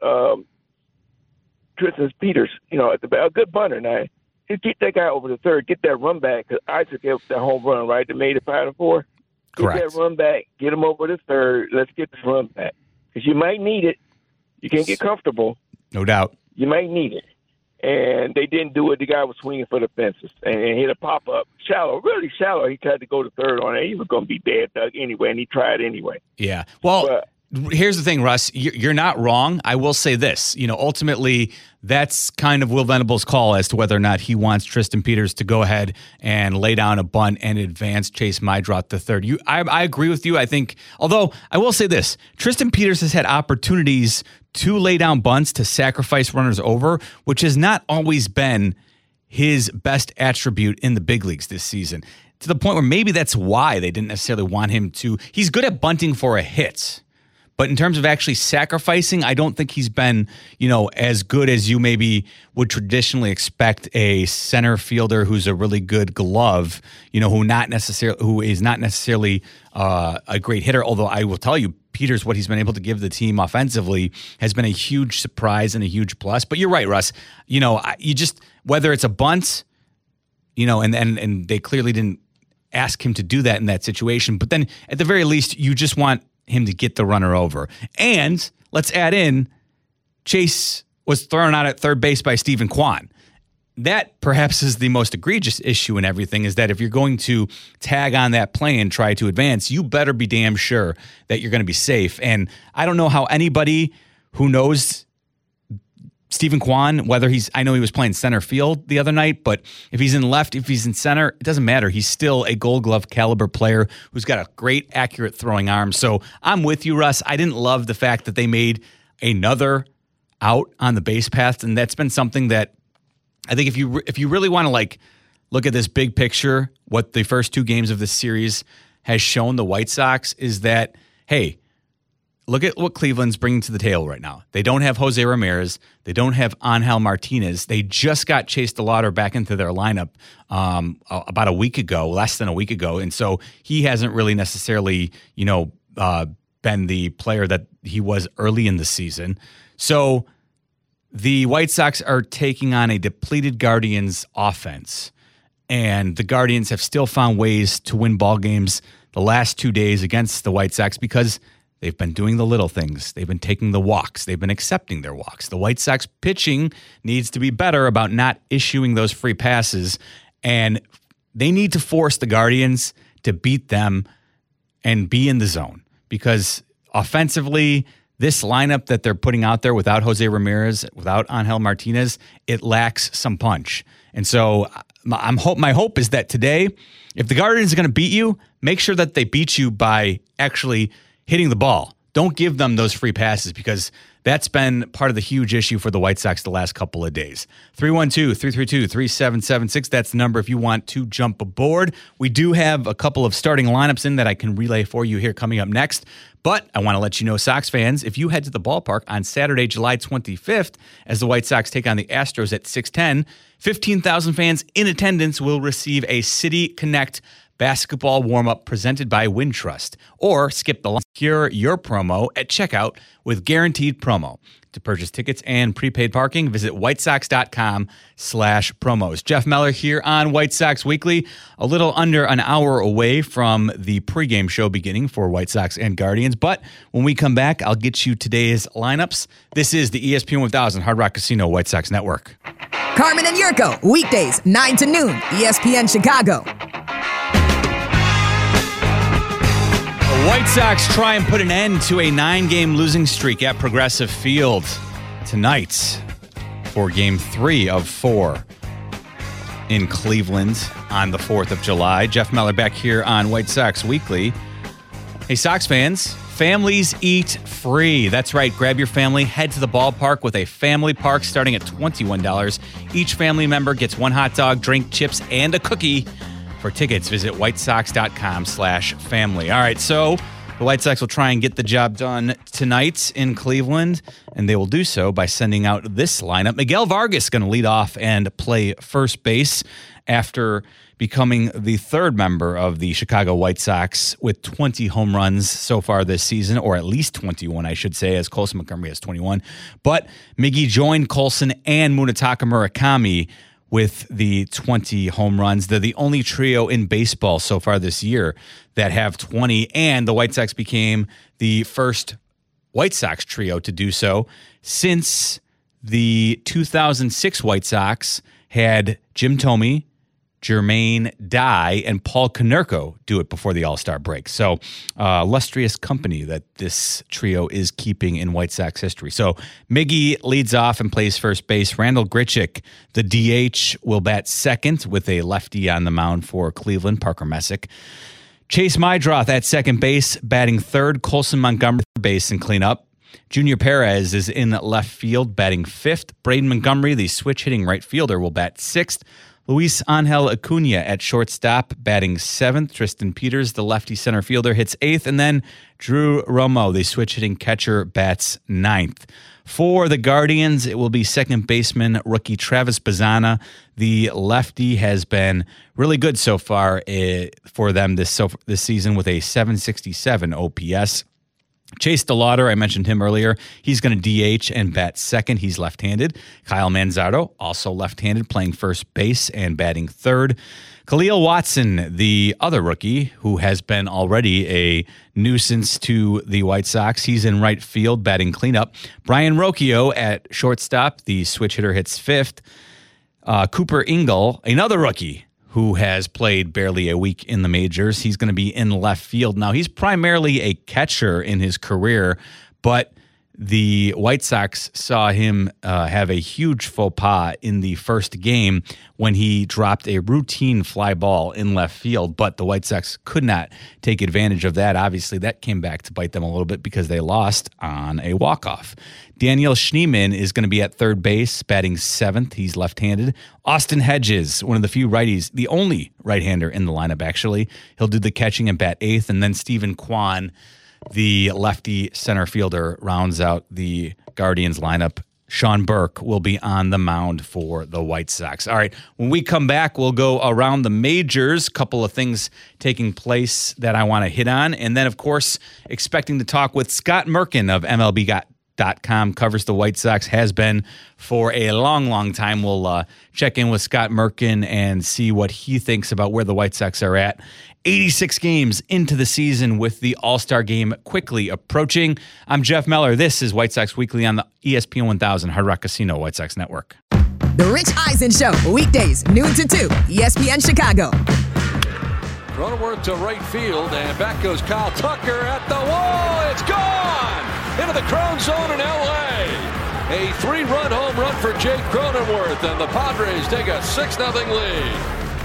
Tristan Peters, a good bunter now. Just get that guy over the third, get that run back, because Isaac gave that home run, right, that made it 5-4. Correct. Get that run back, get him over the third. Let's get this run back. Because you might need it. You can't get comfortable. No doubt. You might need it. And they didn't do it. The guy was swinging for the fences and hit a pop-up. Really shallow. He tried to go to third on it. He was going to be dead dug anyway, and he tried anyway. Yeah. Well, here's the thing, Russ. You're not wrong. I will say this. Ultimately, that's kind of Will Venable's call as to whether or not he wants Tristan Peters to go ahead and lay down a bunt and advance Chase Meidroth to third. I agree with you. I think, although I will say this, Tristan Peters has had opportunities to lay down bunts, to sacrifice runners over, which has not always been his best attribute in the big leagues this season, to the point where maybe that's why they didn't necessarily want him to. He's good at bunting for a hit. But in terms of actually sacrificing, I don't think he's been, as good as you maybe would traditionally expect a center fielder who's a really good glove, who is not necessarily a great hitter. Although I will tell you, Peters, what he's been able to give the team offensively has been a huge surprise and a huge plus. But you're right, Russ. You just, whether it's a bunt, and they clearly didn't ask him to do that in that situation. But then at the very least, you just want him to get the runner over. And let's add in, Chase was thrown out at third base by Stephen Kwan. That perhaps is the most egregious issue in everything, is that if you're going to tag on that play and try to advance, you better be damn sure that you're going to be safe. And I don't know how anybody who knows Stephen Kwan, I know he was playing center field the other night, but if he's in left, if he's in center, it doesn't matter. He's still a Gold Glove caliber player who's got a great, accurate throwing arm. So I'm with you, Russ. I didn't love the fact that they made another out on the base paths, and that's been something that I think if you really want to look at this big picture, what the first 2 games of this series has shown the White Sox is that, hey, look at what Cleveland's bringing to the table right now. They don't have Jose Ramirez. They don't have Angel Martinez. They just got Chase DeLauder back into their lineup about a week ago, less than a week ago. And so he hasn't really necessarily, been the player that he was early in the season. So the White Sox are taking on a depleted Guardians offense. And the Guardians have still found ways to win ball games the last 2 days against the White Sox because they've been doing the little things. They've been taking the walks. They've been accepting their walks. The White Sox pitching needs to be better about not issuing those free passes, and they need to force the Guardians to beat them and be in the zone, because offensively, this lineup that they're putting out there without Jose Ramirez, without Angel Martinez, it lacks some punch. And so my hope is that today, if the Guardians are going to beat you, make sure that they beat you by actually hitting the ball. Don't give them those free passes, because that's been part of the huge issue for the White Sox the last couple of days. 312-332-3776. That's the number if you want to jump aboard. We do have a couple of starting lineups in that I can relay for you here coming up next. But I want to let you know, Sox fans, if you head to the ballpark on Saturday, July 25th, as the White Sox take on the Astros at 6:10, 15,000 fans in attendance will receive a City Connect basketball warm-up presented by Wintrust, or skip the line. Secure your promo at checkout with Guaranteed Promo. To purchase tickets and prepaid parking, visit whitesox.com/promos. Jeff Meller here on White Sox Weekly, a little under an hour away from the pregame show beginning for White Sox and Guardians. But when we come back, I'll get you today's lineups. This is the ESPN 1000 Hard Rock Casino White Sox Network. Carmen and Yurko, weekdays 9 to noon, ESPN Chicago. The White Sox try and put an end to a 9-game losing streak at Progressive Field. tonight for Game 3 of 4 in Cleveland on the 4th of July. Jeff Meller back here on White Sox Weekly. Hey, Sox fans, families eat free. That's right. Grab your family, head to the ballpark with a family park starting at $21. Each family member gets one hot dog, drink, chips, and a cookie. For tickets, visit whitesox.com/family. All right, so the White Sox will try and get the job done tonight in Cleveland, and they will do so by sending out this lineup. Miguel Vargas going to lead off and play first base after becoming the third member of the Chicago White Sox with 20 home runs so far this season, or at least 21, I should say, as Colson Montgomery has 21. But Miggy joined Colson and Munetaka Murakami with the 20 home runs. They're the only trio in baseball so far this year that have 20, and the White Sox became the first White Sox trio to do so since the 2006 White Sox had Jim Thome, Jermaine Dye, and Paul Konerko do it before the All-Star break. So illustrious company that this trio is keeping in White Sox history. So Miggy leads off and plays first base. Randall Grichuk, the DH, will bat second with a lefty on the mound for Cleveland, Parker Messick. Chase Meidroth at second base, batting third. Colson Montgomery base and cleanup. Junior Perez is in left field, batting fifth. Braden Montgomery, the switch-hitting right fielder, will bat sixth. Luis Angel Acuna at shortstop, batting seventh. Tristan Peters, the lefty center fielder, hits eighth. And then Drew Romo, the switch-hitting catcher, bats ninth. For the Guardians, it will be second baseman rookie Travis Bazzana. The lefty has been really good so far for them this season with a 767 OPS. Chase DeLauder, I mentioned him earlier. He's going to DH and bat second. He's left-handed. Kyle Manzardo, also left-handed, playing first base and batting third. Khalil Watson, the other rookie, who has been already a nuisance to the White Sox. He's in right field, batting cleanup. Brian Rocchio at shortstop. The switch hitter hits fifth. Cooper Ingle, another rookie, who has played barely a week in the majors. He's going to be in left field. Now, he's primarily a catcher in his career, but the White Sox saw him have a huge faux pas in the first game when he dropped a routine fly ball in left field, but the White Sox could not take advantage of that. Obviously, that came back to bite them a little bit because they lost on a walk-off. Daniel Schneemann is going to be at third base, batting seventh. He's left-handed. Austin Hedges, one of the few righties, the only right-hander in the lineup, actually. He'll do the catching and bat eighth. And then Stephen Kwan, the lefty center fielder, rounds out the Guardians lineup. Sean Burke will be on the mound for the White Sox. All right, when we come back, we'll go around the majors. Couple of things taking place that I want to hit on. And then, of course, expecting to talk with Scott Merkin of MLB.com, covers the White Sox, has been for a long, long time. We'll check in with Scott Merkin and see what he thinks about where the White Sox are at. 86 games into the season with the All-Star Game quickly approaching. I'm Jeff Meller. This is White Sox Weekly on the ESPN 1000 Hard Rock Casino White Sox Network. The Rich Eisen Show, weekdays, noon to 2, ESPN Chicago. Cronenworth to right field, and back goes Kyle Tucker at the wall. It's gone! Into the Cron zone in L.A. A 3-run home run for Jake Cronenworth, and the Padres take a 6-0 lead.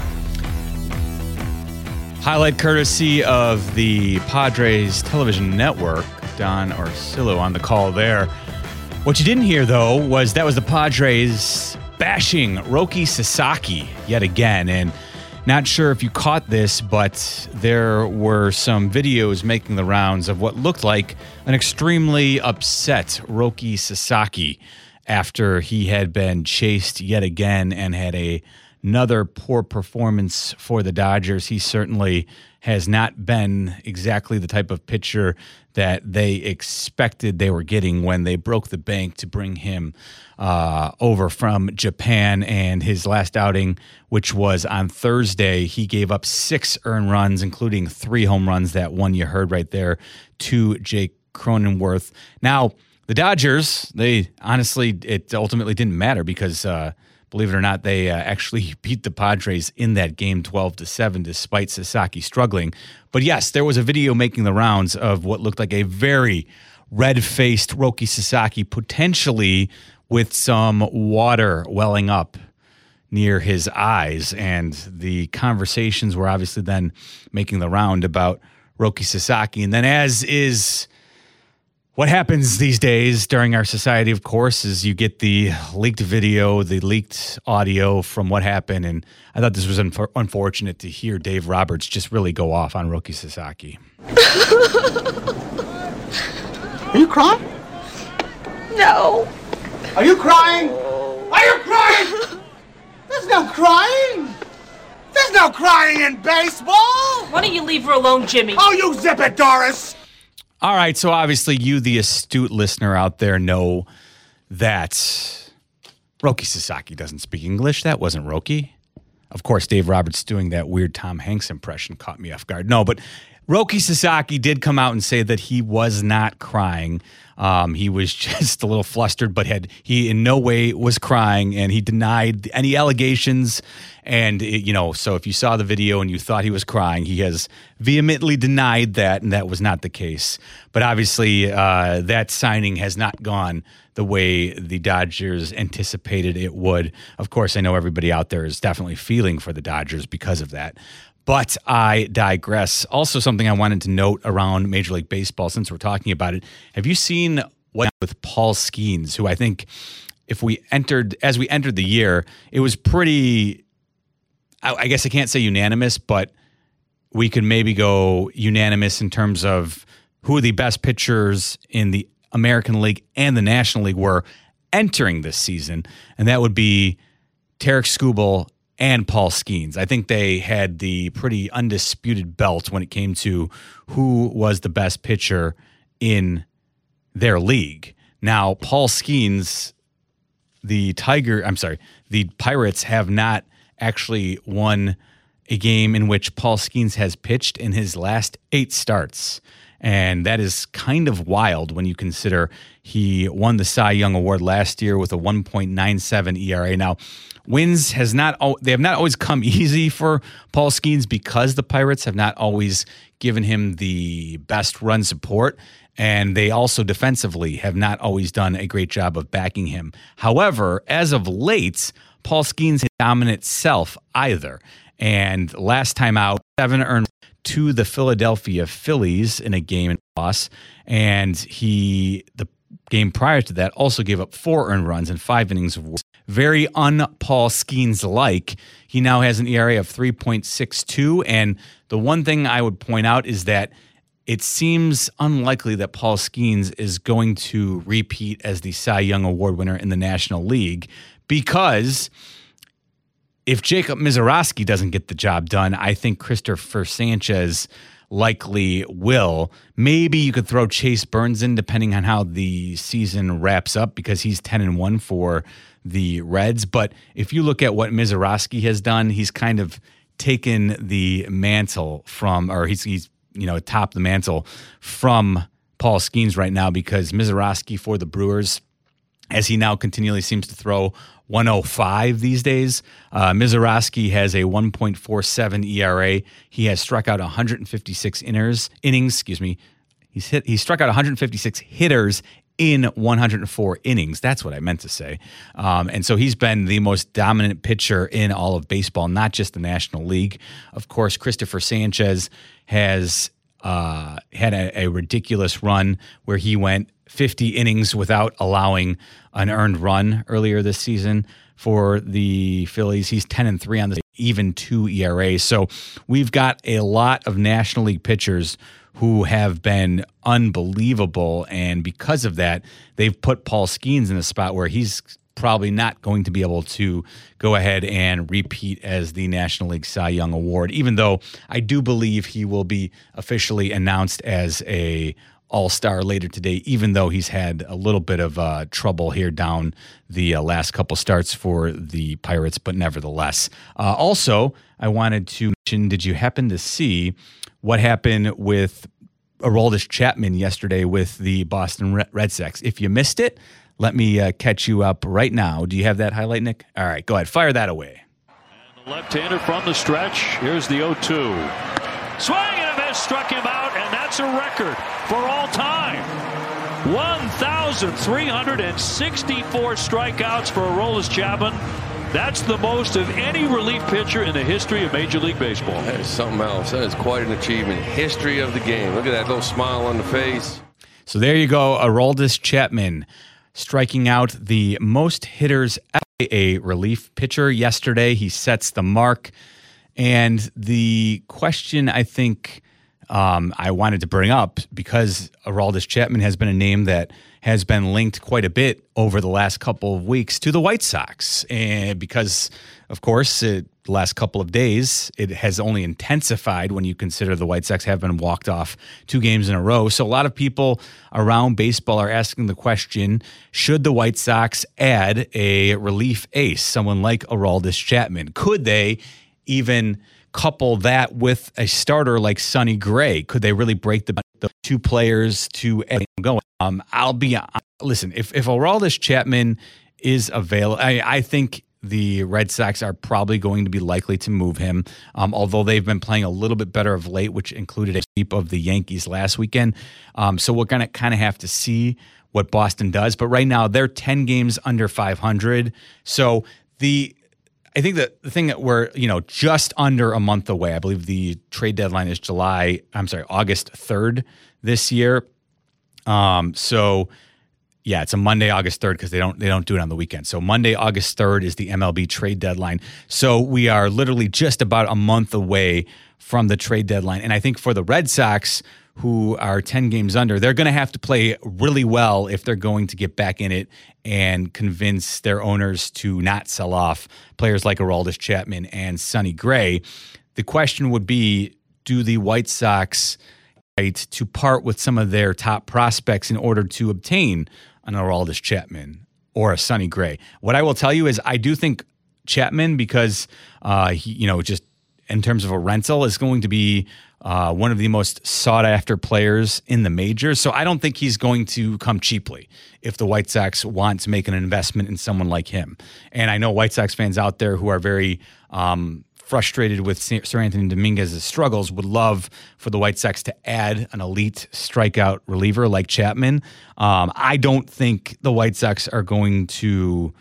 Highlight courtesy of the Padres television network. Don Orsillo on the call there. What you didn't hear, though, was that was the Padres bashing Roki Sasaki yet again. And not sure if you caught this, but there were some videos making the rounds of what looked like an extremely upset Roki Sasaki after he had been chased yet again and had another poor performance for the Dodgers. He certainly has not been exactly the type of pitcher that they expected they were getting when they broke the bank to bring him over from Japan. And his last outing, which was on Thursday, he gave up 6 earned runs, including 3 home runs, that one you heard right there, to Jake Cronenworth. Now, the Dodgers, it ultimately didn't matter because believe it or not, they actually beat the Padres in that game 12-7, despite Sasaki struggling. But yes, there was a video making the rounds of what looked like a very red-faced Roki Sasaki, potentially with some water welling up near his eyes. And the conversations were obviously then making the round about Roki Sasaki. And then, as is what happens these days during our society, of course, is you get the leaked video, the leaked audio from what happened. And I thought this was unfortunate to hear Dave Roberts just really go off on Roki Sasaki. Are you crying? No. Are you crying? Are you crying? There's no crying. There's no crying in baseball. Why don't you leave her alone, Jimmy? Oh, you zip it, Doris. All right, so obviously you, the astute listener out there, know that Roki Sasaki doesn't speak English. That wasn't Roki. Of course, Dave Roberts doing that weird Tom Hanks impression caught me off guard. No, but Roki Sasaki did come out and say that he was not crying. He was just a little flustered, but he in no way was crying, and he denied any allegations. And, so if you saw the video and you thought he was crying, he has vehemently denied that, and that was not the case. But obviously, that signing has not gone the way the Dodgers anticipated it would. Of course, I know everybody out there is definitely feeling for the Dodgers because of that. But I digress. Also, something I wanted to note around Major League Baseball, since we're talking about it. Have you seen what with Paul Skeens, who I think as we entered the year, it was pretty, I guess I can't say unanimous, but we could maybe go unanimous in terms of who the best pitchers in the American League and the National League were entering this season. And that would be Tarik Skubal and Paul Skeens. I think they had the pretty undisputed belt when it came to who was the best pitcher in their league. Now, Paul Skeens, the Pirates have not actually won a game in which Paul Skeens has pitched in his last 8 starts. And that is kind of wild when you consider he won the Cy Young Award last year with a 1.97 ERA. Now, wins have not always come easy for Paul Skeens because the Pirates have not always given him the best run support, and they also defensively have not always done a great job of backing him. However, as of late, Paul Skeens isn't dominant self either. And last time out, 7 earned to the Philadelphia Phillies in a game loss, and the game prior to that also gave up 4 earned runs in 5 innings of work. Very un-Paul Skeens-like. He now has an ERA of 3.62, and the one thing I would point out is that it seems unlikely that Paul Skeens is going to repeat as the Cy Young Award winner in the National League, because if Jacob Misiorowski doesn't get the job done, I think Christopher Sanchez likely will. Maybe you could throw Chase Burns in depending on how the season wraps up, because he's 10-1 for the Reds. But if you look at what Misiorowski has done, he's kind of taken the mantle from, or he's atop the mantle from Paul Skeens right now, because Misiorowski for the Brewers, as he now continually seems to throw 105 these days. Misiorowski has a 1.47 ERA. He has struck out 156 innings. He struck out 156 hitters in 104 innings. That's what I meant to say. And so he's been the most dominant pitcher in all of baseball, not just the National League. Of course, Christopher Sanchez has had a ridiculous run where he went 50 innings without allowing an earned run earlier this season for the Phillies. He's 10-3 on the even 2 ERA. So we've got a lot of National League pitchers who have been unbelievable, and because of that, they've put Paul Skeens in a spot where he's probably not going to be able to go ahead and repeat as the National League Cy Young Award, even though I do believe he will be officially announced as a All-Star later today, even though he's had a little bit of trouble here down the last couple starts for the Pirates, but nevertheless. Also, I wanted to mention, did you happen to see what happened with Aroldis Chapman yesterday with the Boston Red Sox? If you missed it, Let me catch you up right now. Do you have that highlight, Nick? All right, go ahead. Fire that away. And the left-hander from the stretch. Here's the 0-2. Swing and a miss, struck him out, and that's a record for all time. 1,364 strikeouts for Aroldis Chapman. That's the most of any relief pitcher in the history of Major League Baseball. That is something else. That is quite an achievement. History of the game. Look at that little smile on the face. So there you go. Aroldis Chapman striking out the most hitters ever. A relief pitcher yesterday. He sets the mark. And the question I think I wanted to bring up, because Aroldis Chapman has been a name that has been linked quite a bit over the last couple of weeks to the White Sox. And because, of course, the last couple of days, it has only intensified when you consider the White Sox have been walked off 2 games in a row. So a lot of people around baseball are asking the question, should the White Sox add a relief ace, someone like Aroldis Chapman? Could they even couple that with a starter like Sonny Gray? Could they really break the 2 players to go? Listen, if Aroldis Chapman is available, I think the Red Sox are probably going to be likely to move him, although they've been playing a little bit better of late, which included a sweep of the Yankees last weekend. So we're going to kind of have to see what Boston does. But right now, they're 10 games under 500. So I think that the thing that we're, just under a month away, I believe the trade deadline is August 3rd this year. Yeah, it's a Monday, August 3rd, because they don't do it on the weekend. So Monday, August 3rd is the MLB trade deadline. So we are literally just about a month away from the trade deadline. And I think for the Red Sox, who are 10 games under, they're going to have to play really well if they're going to get back in it and convince their owners to not sell off players like Aroldis Chapman and Sonny Gray. The question would be, do the White Sox to part with some of their top prospects in order to obtain an Aroldis Chapman or a Sonny Gray? What I will tell you is I do think Chapman, because he, just in terms of a rental, is going to be one of the most sought-after players in the majors. So I don't think he's going to come cheaply if the White Sox want to make an investment in someone like him. And I know White Sox fans out there who are very frustrated with Sir Anthony Dominguez's struggles would love for the White Sox to add an elite strikeout reliever like Chapman. I don't think the White Sox are going to,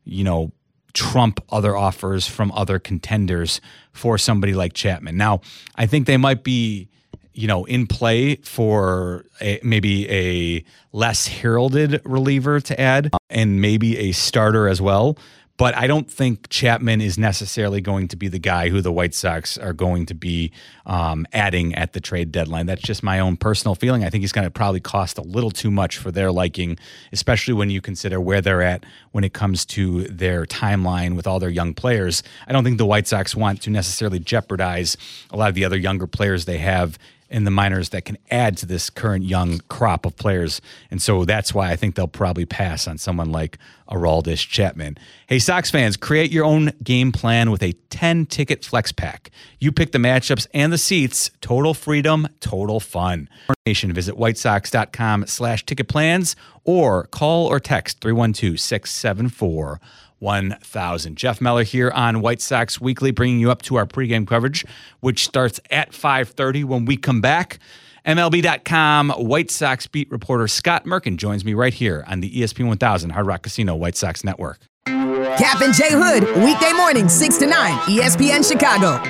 trump other offers from other contenders for somebody like Chapman. Now, I think they might be, in play for maybe a less heralded reliever to add and maybe a starter as well. But I don't think Chapman is necessarily going to be the guy who the White Sox are going to be adding at the trade deadline. That's just my own personal feeling. I think he's going to probably cost a little too much for their liking, especially when you consider where they're at when it comes to their timeline with all their young players. I don't think the White Sox want to necessarily jeopardize a lot of the other younger players they have in the minors that can add to this current young crop of players. And so that's why I think they'll probably pass on someone like Aroldis Chapman. Hey, Sox fans, create your own game plan with a 10-ticket flex pack. You pick the matchups and the seats. Total freedom, total fun. For more information, visit whitesox.com/ticket plans or call or text 312-674-1000. Jeff Meller here on White Sox Weekly, bringing you up to our pregame coverage, which starts at 5:30. When we come back, MLB.com White Sox beat reporter Scott Merkin joins me right here on the ESPN 1000 Hard Rock Casino White Sox Network. Cap and Jay Hood, weekday morning, 6 to 9, ESPN Chicago.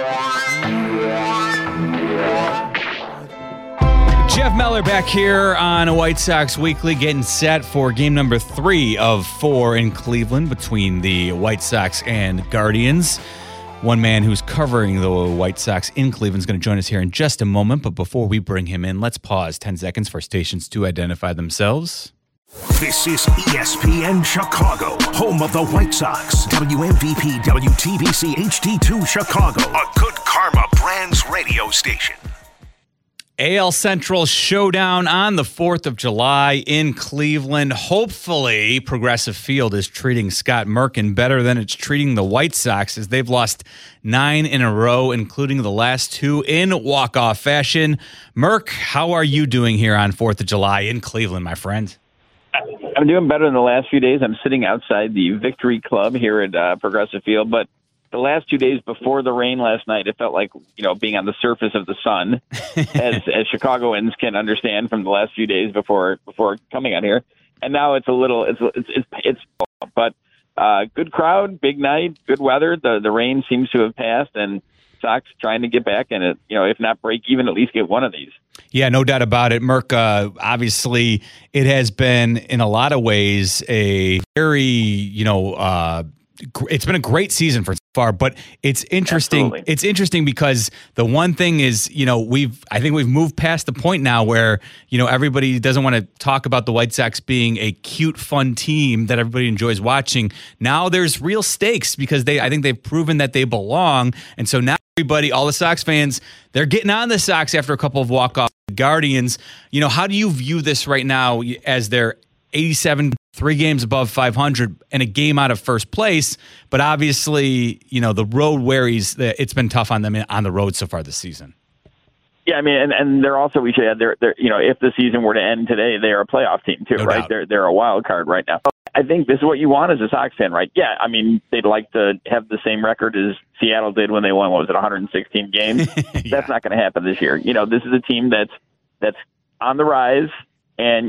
Jeff Meller back here on White Sox Weekly, getting set for game number 3 of 4 in Cleveland between the White Sox and Guardians. One man who's covering the White Sox in Cleveland is going to join us here in just a moment. But before we bring him in, let's pause 10 seconds for stations to identify themselves. This is ESPN Chicago, home of the White Sox. WMVP WTBC HD2 Chicago, a Good Karma Brands radio station. AL Central showdown on the 4th of July in Cleveland. Hopefully, Progressive Field is treating Scott Merkin better than it's treating the White Sox, as they've lost 9 in a row, including the last 2 in walk-off fashion. Merk, how are you doing here on 4th of July in Cleveland, my friend? I'm doing better than the last few days. I'm sitting outside the Victory Club here at Progressive Field, but the last 2 days before the rain last night, it felt like, being on the surface of the sun, as Chicagoans can understand from the last few days before coming out here. And now it's a little, but good crowd, big night, good weather. The rain seems to have passed, and Sox trying to get back in it. If not break even, at least get one of these. Yeah, no doubt about it. Merck, obviously, it has been, in a lot of ways, a very, it's been a great season for so far, but it's interesting. Absolutely. It's interesting because the one thing is, I think we've moved past the point now where, everybody doesn't want to talk about the White Sox being a cute, fun team that everybody enjoys watching. Now there's real stakes because I think they've proven that they belong. And so now everybody, all the Sox fans, they're getting on the Sox after a couple of walk-off Guardians. How do you view this right now as they're 87, 3 games above 500 and a game out of first place? But obviously, the road worries that it's been tough on them on the road so far this season. Yeah, I mean, and they're also, we should add, they're if the season were to end today, they are a playoff team too, No right? doubt. They're a wild card right now. I think this is what you want as a Sox fan, right? Yeah, I mean, they'd like to have the same record as Seattle did when they won, 116 games? Yeah. That's not going to happen this year. This is a team that's on the rise, and,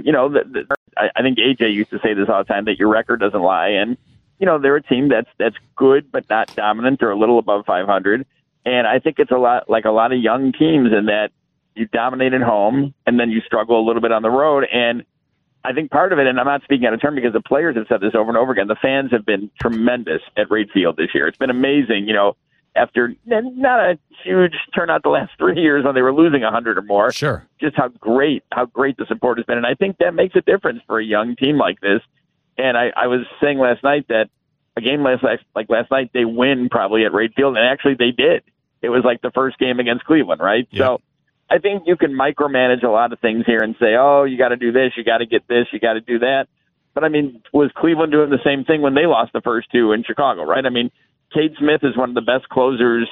I think AJ used to say this all the time, that your record doesn't lie, and, they're a team that's good but not dominant. They're a little above 500, and I think it's a lot like a lot of young teams in that you dominate at home, and then you struggle a little bit on the road, and I think part of it, and I'm not speaking out of turn because the players have said this over and over again, the fans have been tremendous at Wright Field this year. It's been amazing, after not a huge turnout the last 3 years when they were losing 100 or more. Sure. Just how great the support has been. And I think that makes a difference for a young team like this. And I was saying last night that a game last night, they win probably at Wright Field, and actually they did. It was like the first game against Cleveland, right? Yep. So I think you can micromanage a lot of things here and say, oh, you got to do this, you got to get this, you got to do that. But, I mean, was Cleveland doing the same thing when they lost the first two in Chicago, right? I mean, Cade Smith is one of the best closers,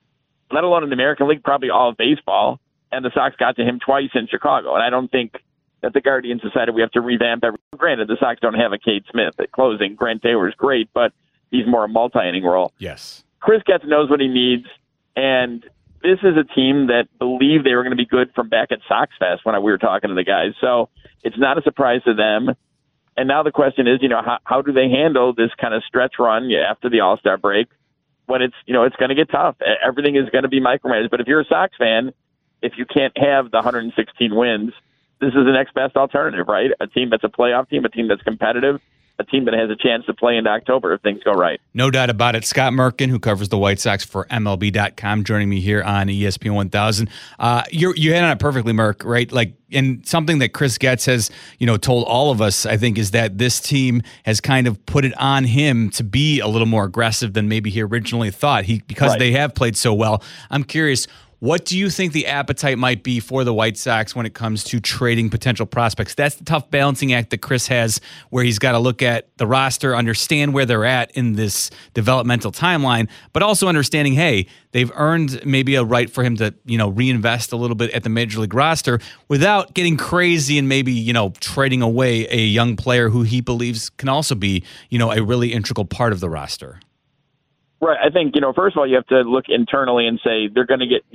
let alone in the American League, probably all of baseball, and the Sox got to him twice in Chicago. And I don't think that the Guardians decided we have to revamp everything. Granted, the Sox don't have a Cade Smith at closing. Grant Taylor is great, but he's more a multi-inning role. Yes. Chris Getz knows what he needs, and this is a team that believed they were going to be good from back at Sox Fest when we were talking to the guys. So it's not a surprise to them. And now the question is, how do they handle this kind of stretch run after the All-Star break when it's going to get tough? Everything is going to be micromanaged. But if you're a Sox fan, if you can't have the 116 wins, this is the next best alternative, right? A team that's a playoff team, a team that's competitive, a team that has a chance to play into October if things go right. No doubt about it. Scott Merkin, who covers the White Sox for MLB.com, joining me here on ESPN 1000. You hit on it perfectly, Merk, right? And something that Chris Getz has, told all of us, I think, is that this team has kind of put it on him to be a little more aggressive than maybe he originally thought. Because Right. they have played so well. I'm curious, what do you think the appetite might be for the White Sox when it comes to trading potential prospects? That's the tough balancing act that Chris has, where he's got to look at the roster, understand where they're at in this developmental timeline, but also understanding, hey, they've earned maybe a right for him to, reinvest a little bit at the major league roster without getting crazy and maybe, trading away a young player who he believes can also be, a really integral part of the roster. Right. I think, first of all, you have to look internally and say they're going to get,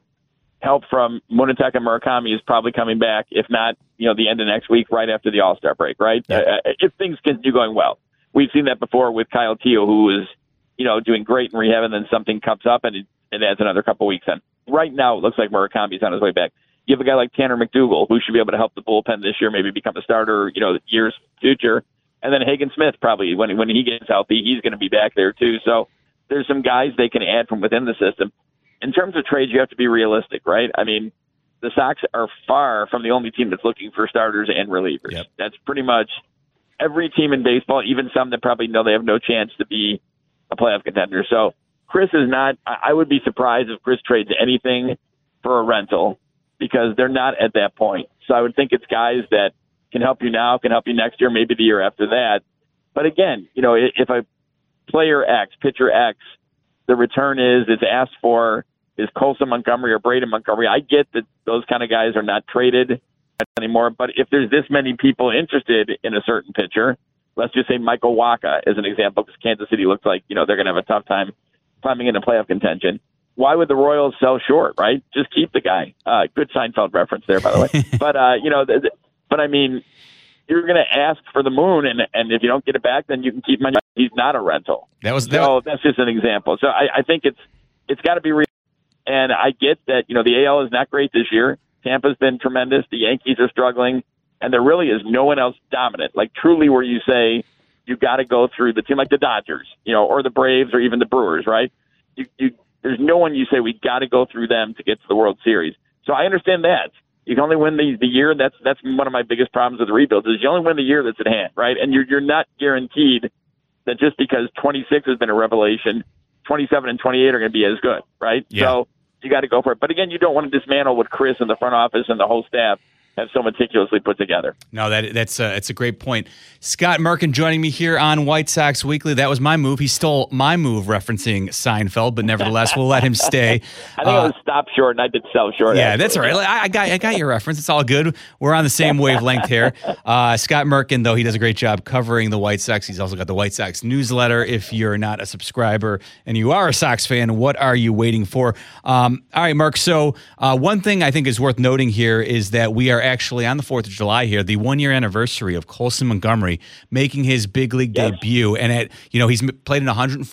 help from Munetaka Murakami is probably coming back, if not, the end of next week, right after the All-Star break, right? Yeah. If things continue going well. We've seen that before with Kyle Teo, who is, doing great in rehab, and then something comes up and it adds another couple weeks in. Right now, it looks like Murakami's on his way back. You have a guy like Tanner McDougal, who should be able to help the bullpen this year, maybe become a starter, years future. And then Hagen Smith, probably, when he gets healthy, he's going to be back there too. So there's some guys they can add from within the system. In terms of trades, you have to be realistic, right? I mean, the Sox are far from the only team that's looking for starters and relievers. Yep. That's pretty much every team in baseball, even some that probably know they have no chance to be a playoff contender. So Chris is not – I would be surprised if Chris trades anything for a rental because they're not at that point. So I would think it's guys that can help you now, can help you next year, maybe the year after that. But again, if a player X, pitcher X, the return is asked for, is Colson Montgomery or Braden Montgomery. I get that those kind of guys are not traded, anymore. But if there's this many people interested in a certain pitcher, let's just say Michael Wacha as an example, because Kansas City looks like, they're going to have a tough time climbing into playoff contention. Why would the Royals sell short, right? Just keep the guy. Good Seinfeld reference there, by the way. But, but I mean, you're going to ask for the moon, and if you don't get it back, then you can keep him. He's not a rental. That's just an example. So I think it's got to be real. And I get that, the AL is not great this year. Tampa's been tremendous. The Yankees are struggling. And there really is no one else dominant, like truly where you say you got to go through the team like the Dodgers, or the Braves or even the Brewers, right? There's no one you say we got to go through them to get to the World Series. So I understand that. You can only win the year. That's one of my biggest problems with the rebuild is you only win the year that's at hand, right? And you're not guaranteed that just because 26 has been a revelation, 27 and 28 are going to be as good, right? Yeah. So you got to go for it. But again, you don't want to dismantle what Chris and the front office and the whole staff have so meticulously put together. No, that's a great point. Scott Merkin joining me here on White Sox Weekly. That was my move. He stole my move referencing Seinfeld, but nevertheless, we'll let him stay. I think it was stop short, and I did sell short. Yeah, that's all right. I got your reference. It's all good. We're on the same wavelength here. Scott Merkin, though, he does a great job covering the White Sox. He's also got the White Sox newsletter. If you're not a subscriber and you are a Sox fan, what are you waiting for? All right, Merk. So one thing I think is worth noting here is that we are actually on the 4th of July here, the 1-year anniversary of Colson Montgomery making his big league debut. And he's played in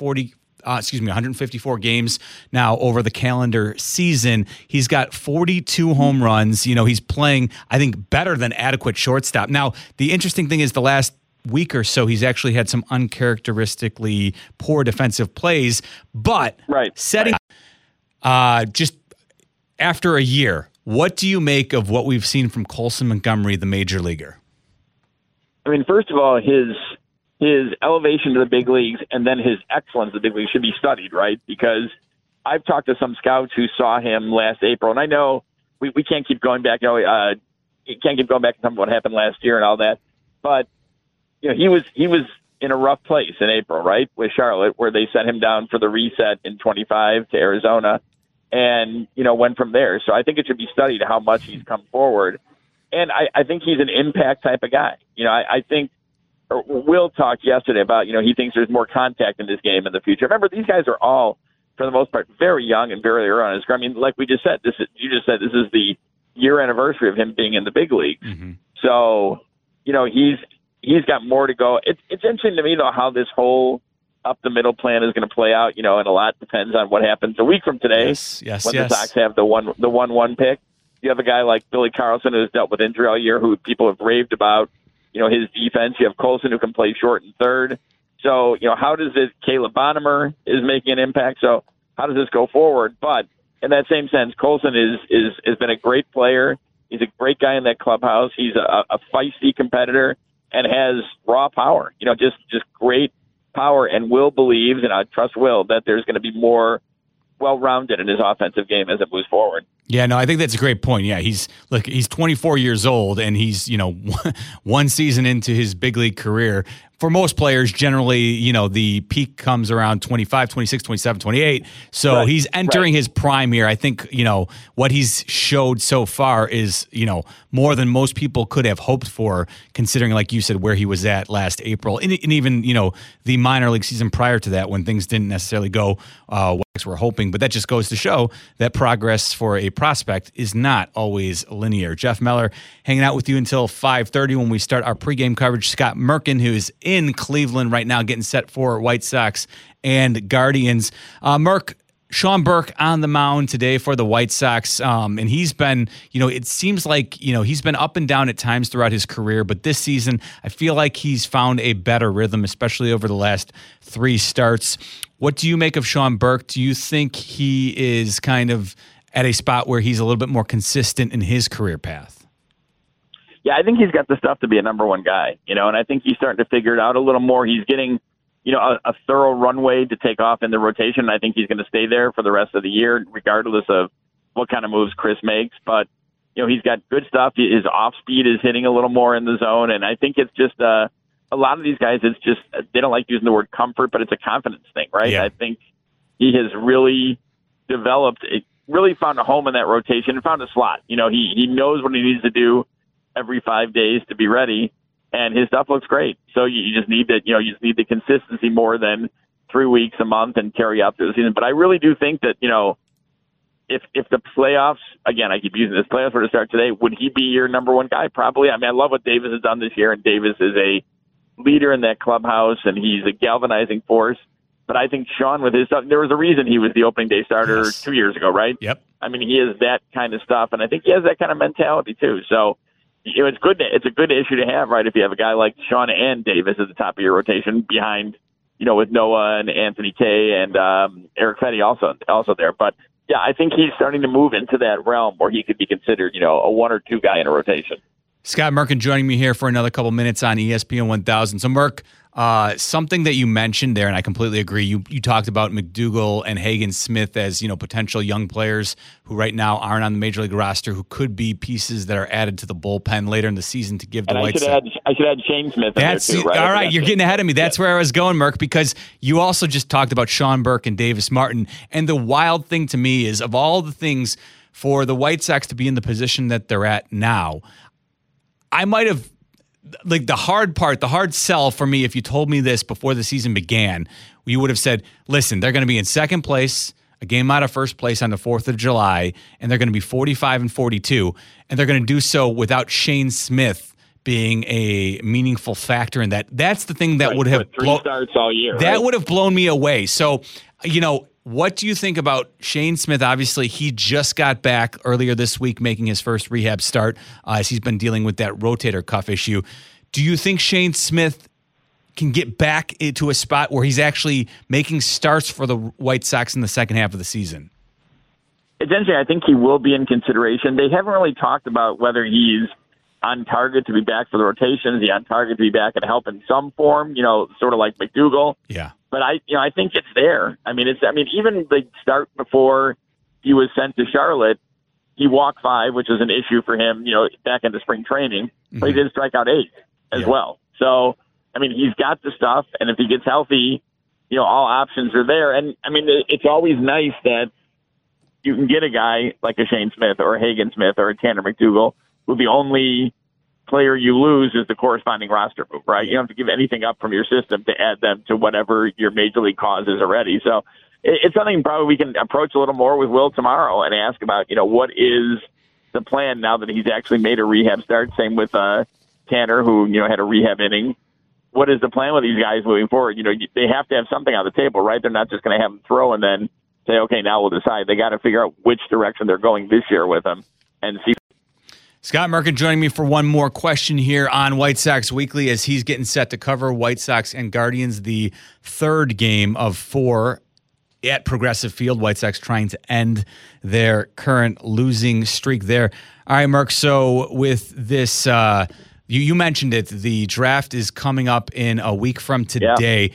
154 games now over the calendar season. He's got 42 home runs. He's playing, I think, better than adequate shortstop. Now, the interesting thing is the last week or so, he's actually had some uncharacteristically poor defensive plays, but setting just after a year, what do you make of what we've seen from Colson Montgomery, the major leaguer? I mean, first of all, his elevation to the big leagues and then his excellence in the big leagues should be studied, right? Because I've talked to some scouts who saw him last April, and I know we can't keep going back. You can't keep going back and talking about what happened last year and all that. But he was in a rough place in April, right, with Charlotte, where they sent him down for the reset in 25 to Arizona. And, went from there. So I think it should be studied how much he's come forward. And I think he's an impact type of guy. I think Will talked yesterday about, he thinks there's more contact in this game in the future. Remember, these guys are all, for the most part, very young and very early on in his career. I mean, like we just said, this is the year anniversary of him being in the big leagues. Mm-hmm. So, he's got more to go. It's interesting to me, though, how this whole up the middle plan is going to play out, and a lot depends on what happens a week from today. When the Sox have the 1-1 pick. You have a guy like Billy Carlson who's dealt with injury all year, who people have raved about, his defense. You have Colson who can play short and third. So, how does this? Caleb Bonnemer is making an impact. So how does this go forward? But in that same sense, Colson has been a great player. He's a great guy in that clubhouse. He's a feisty competitor and has raw power. Just great power, and Will believes, and I trust Will, that there's going to be more well-rounded in his offensive game as it moves forward. Yeah, no, I think that's a great point. Yeah, he's 24 years old, and he's, one season into his big league career. For most players, generally, the peak comes around 25, 26, 27, 28. So he's entering his prime here. I think, what he's showed so far is, more than most people could have hoped for, considering, like you said, where he was at last April. And even, the minor league season prior to that, when things didn't necessarily go what we're hoping. But that just goes to show that progress for a prospect is not always linear. Jeff Meller hanging out with you until 5:30 when we start our pregame coverage. Scott Merkin, who is in Cleveland right now, getting set for White Sox and Guardians. Merk, Sean Burke on the mound today for the White Sox, and he's been, it seems like, he's been up and down at times throughout his career, but this season I feel like he's found a better rhythm, especially over the last 3 starts. What do you make of Sean Burke? Do you think he is kind of at a spot where he's a little bit more consistent in his career path? Yeah, I think he's got the stuff to be a number one guy, and I think he's starting to figure it out a little more. He's getting, a thorough runway to take off in the rotation. I think he's going to stay there for the rest of the year, regardless of what kind of moves Chris makes. But, he's got good stuff. His off speed is hitting a little more in the zone. And I think it's just a lot of these guys, it's just, they don't like using the word comfort, but it's a confidence thing, right? Yeah. I think he has really developed, really found a home in that rotation and found a slot. He knows what he needs to do. every 5 days to be ready, and his stuff looks great. So you just need that, you just need the consistency more than 3 weeks, a month, and carry out through the season. But I really do think that, if the playoffs, again, I keep using this, playoffs were to start today, would he be your number one guy? Probably. I mean, I love what Davis has done this year, and Davis is a leader in that clubhouse, and he's a galvanizing force. But I think Sean, with his stuff, there was a reason he was the opening day starter 2 years ago, right? Yep. I mean, he has that kind of stuff, and I think he has that kind of mentality too. So, it's good. It's a good issue to have, right? If you have a guy like Sean and Davis at the top of your rotation, behind, with Noah and Anthony Kay and Eric Fetty also there. But yeah, I think he's starting to move into that realm where he could be considered, a 1 or 2 guy in a rotation. Scott Merkin joining me here for another couple minutes on ESPN 1000. So, Merk, something that you mentioned there, and I completely agree, you talked about McDougal and Hagen-Smith as, potential young players who right now aren't on the Major League roster, who could be pieces that are added to the bullpen later in the season to give the White Sox. I should add Shane Smith in there too, right? All right, you're getting ahead of me. That's where I was going, Merk, because you also just talked about Sean Burke and Davis Martin. And the wild thing to me is, of all the things for the White Sox to be in the position that they're at now, I might have, the hard sell for me, if you told me this before the season began, you would have said, listen, they're going to be in second place, a game out of first place on the 4th of July, and they're going to be 45-42, and they're going to do so without Shane Smith being a meaningful factor in that. That's the thing that would have 3 starts all year. That would have blown me away. So, what do you think about Shane Smith? Obviously, he just got back earlier this week, making his first rehab start as he's been dealing with that rotator cuff issue. Do you think Shane Smith can get back into a spot where he's actually making starts for the White Sox in the second half of the season? It's interesting. I think he will be in consideration. They haven't really talked about whether he's on target to be back for the rotation. Is he on target to be back and help in some form? Sort of like McDougal. Yeah. But I think it's there. I mean, even the start before he was sent to Charlotte, he walked 5, which was an issue for him, back into spring training. But he did strike out 8 as well. So, I mean, he's got the stuff, and if he gets healthy, all options are there. And I mean, it's always nice that you can get a guy like a Shane Smith or a Hagen-Smith or a Tanner McDougal, who the only player you lose is the corresponding roster move, right? You don't have to give anything up from your system to add them to whatever your major league cause is already. So it's something probably we can approach a little more with Will tomorrow and ask about, what is the plan now that he's actually made a rehab start? Same with Tanner, who, had a rehab inning. What is the plan with these guys moving forward? They have to have something on the table, right? They're not just going to have them throw and then say, okay, now we'll decide. They got to figure out which direction they're going this year with them and see. Scott Merkin joining me for one more question here on White Sox Weekly as he's getting set to cover White Sox and Guardians, the third game of 4 at Progressive Field. White Sox trying to end their current losing streak there. All right, Merk, so with this, you mentioned it, the draft is coming up in a week from today.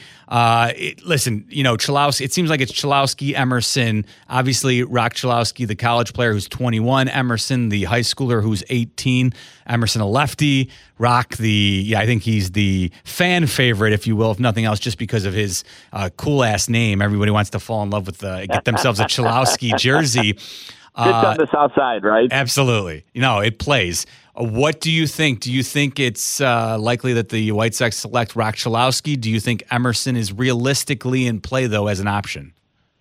Listen, Chalowski, it seems like it's Chalowski, Emerson, obviously Rock Chalowski, the college player who's 21, Emerson, the high schooler who's 18, Emerson, a lefty, Rock, I think he's the fan favorite, if you will, if nothing else, just because of his cool-ass name. Everybody wants to fall in love with get themselves a Chalowski jersey. It's on the south side, right? Absolutely. It plays. What do you think? Do you think it's likely that the White Sox select Rock Chalowski? Do you think Emerson is realistically in play, though, as an option?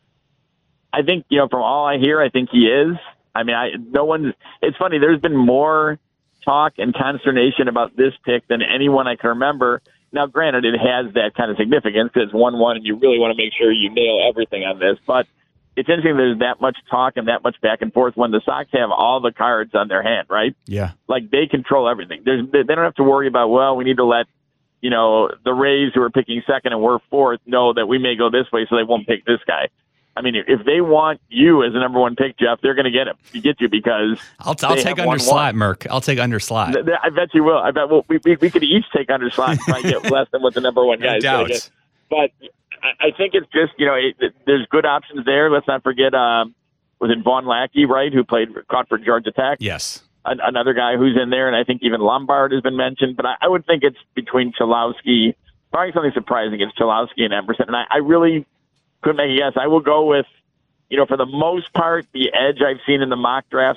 I think, from all I hear, I think he is. I mean, it's funny. There's been more talk and consternation about this pick than anyone I can remember. Now, granted, it has that kind of significance because it's 1-1 and you really want to make sure you nail everything on this. But it's interesting there's that much talk and that much back and forth when the Sox have all the cards on their hand, right? Yeah. Like, they control everything. They don't have to worry about, we need to let, the Rays who are picking second and we're fourth know that we may go this way so they won't pick this guy. I mean, if they want you as the number 1 pick, Jeff, they're going to get you because I'll take under slot, Merk. I'll take under slot. I bet you will. I bet we could each take under slot and try to get less than what the number 1 guy is going to get. But I think it's just, there's good options there. Let's not forget, was it Vaughn Lackey, right, who caught for Georgia Tech? Yes. Another guy who's in there, and I think even Lombard has been mentioned. But I would think it's between Chalowski, probably something surprising. It's Chalowski and Emerson. And I really couldn't make a guess. I will go with, for the most part, the edge I've seen in the mock drafts and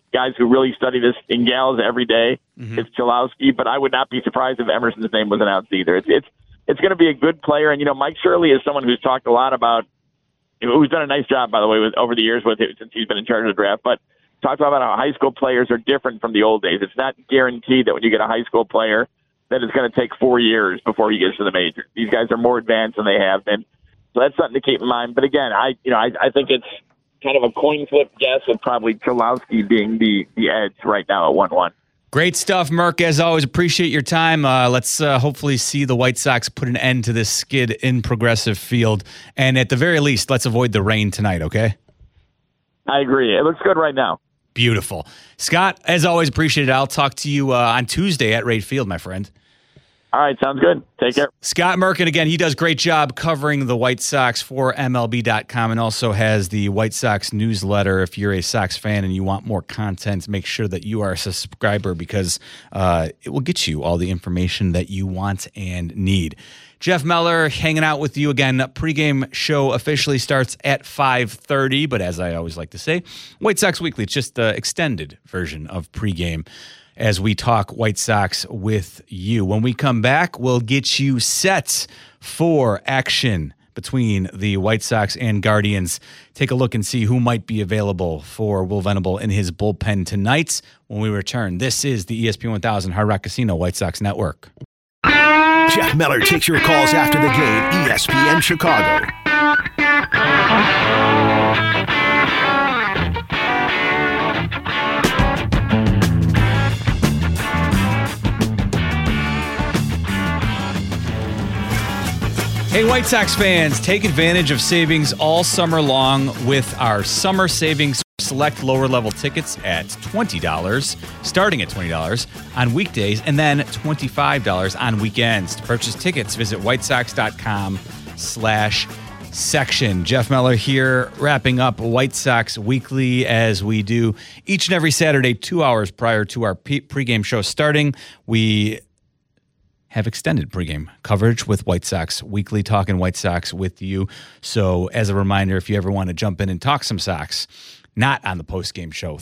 guys who really study this in gals every day, it's Cholowski, but I would not be surprised if Emerson's name was announced either. It's going to be a good player, and Mike Shirley is someone who's talked a lot about, who's done a nice job, by the way, over the years with it since he's been in charge of the draft, but talked about how high school players are different from the old days. It's not guaranteed that when you get a high school player that it's going to take 4 years before he gets to the major. These guys are more advanced than they have been. So that's something to keep in mind. But again, I think it's kind of a coin flip guess with probably Cholowski being the edge right now at 1-1. Great stuff, Merck. As always, appreciate your time. Let's hopefully see the White Sox put an end to this skid in Progressive Field. And at the very least, let's avoid the rain tonight, okay? I agree. It looks good right now. Beautiful. Scott, as always, appreciate it. I'll talk to you on Tuesday at Wright Field, my friend. All right, sounds good. Take care. Scott Merkin, again, he does a great job covering the White Sox for MLB.com and also has the White Sox newsletter. If you're a Sox fan and you want more content, make sure that you are a subscriber because it will get you all the information that you want and need. Jeff Meller hanging out with you again. Pregame show officially starts at 5:30, but as I always like to say, White Sox Weekly, it's just the extended version of pregame as we talk White Sox with you. When we come back, we'll get you set for action between the White Sox and Guardians. Take a look and see who might be available for Will Venable in his bullpen tonight when we return. This is the ESPN 1000 Hard Rock Casino White Sox Network. Jeff Meller takes your calls after the game, ESPN Chicago. Hey, White Sox fans, take advantage of savings all summer long with our summer savings select lower level tickets at $20, starting at $20 on weekdays, and then $25 on weekends. To purchase tickets, visit whitesox.com/section. Jeff Meller here, wrapping up White Sox Weekly as we do each and every Saturday, 2 hours prior to our pregame show starting. We have extended pregame coverage with White Sox Weekly, talking White Sox with you. So as a reminder, if you ever want to jump in and talk some Sox, not on the postgame show,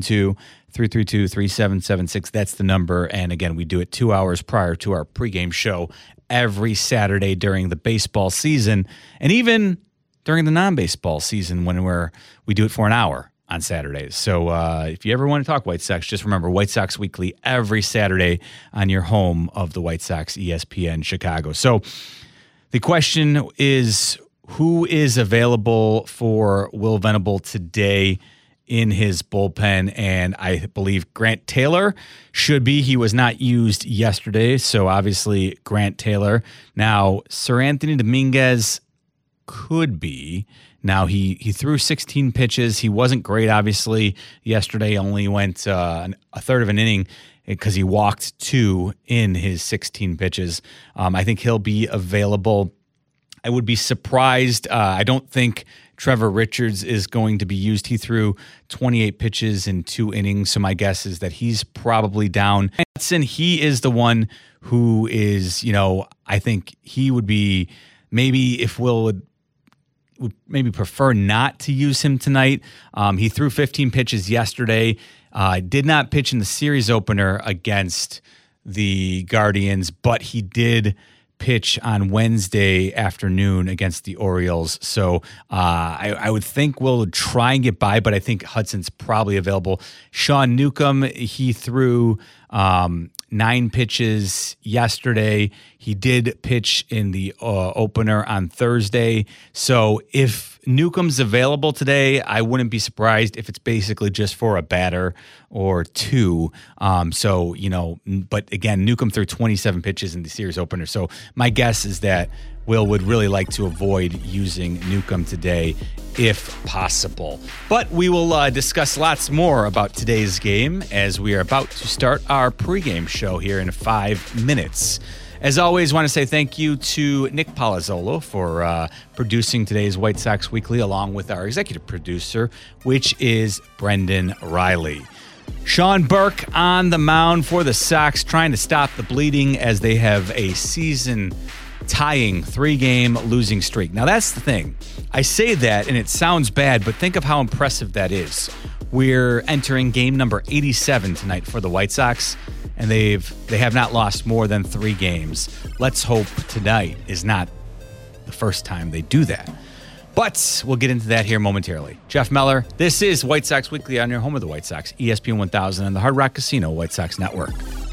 312-332-3776. That's the number. And again, we do it 2 hours prior to our pregame show every Saturday during the baseball season, and even during the non-baseball season when we do it for an hour on Saturdays. So if you ever want to talk White Sox, just remember White Sox Weekly every Saturday on your home of the White Sox, ESPN Chicago. So the question is, who is available for Will Venable today in his bullpen? And I believe Grant Taylor should be. He was not used yesterday, so obviously Grant Taylor. Now, Sir Anthony Dominguez could be. Now, he threw 16 pitches. He wasn't great, obviously. Yesterday only went a third of an inning because he walked 2 in his 16 pitches. I think he'll be available. I would be surprised. I don't think Trevor Richards is going to be used. He threw 28 pitches in 2 innings, so my guess is that he's probably down. Hudson, he is the one who is, I think he would be, maybe if Will would maybe prefer not to use him tonight. He threw 15 pitches yesterday. Did not pitch in the series opener against the Guardians, but he did pitch on Wednesday afternoon against the Orioles. So I would think we'll try and get by, but I think Hudson's probably available. Sean Newcomb, he threw 9 pitches yesterday. He did pitch in the opener on Thursday. So if Newcomb's available today, I wouldn't be surprised if it's basically just for a batter or 2. But again, Newcomb threw 27 pitches in the series opener. So my guess is that Will would really like to avoid using Newcomb today if possible. But we will discuss lots more about today's game as we are about to start our pregame show here in 5 minutes. As always, want to say thank you to Nick Palazzolo for producing today's White Sox Weekly, along with our executive producer, which is Brendan Riley. Sean Burke on the mound for the Sox, trying to stop the bleeding as they have a season-tying 3-game losing streak. Now, that's the thing. I say that, and it sounds bad, but think of how impressive that is. We're entering game number 87 tonight for the White Sox, and they have not lost more than 3 games. Let's hope tonight is not the first time they do that. But we'll get into that here momentarily. Jeff Meller, this is White Sox Weekly on your home of the White Sox, ESPN 1000 and the Hard Rock Casino White Sox Network.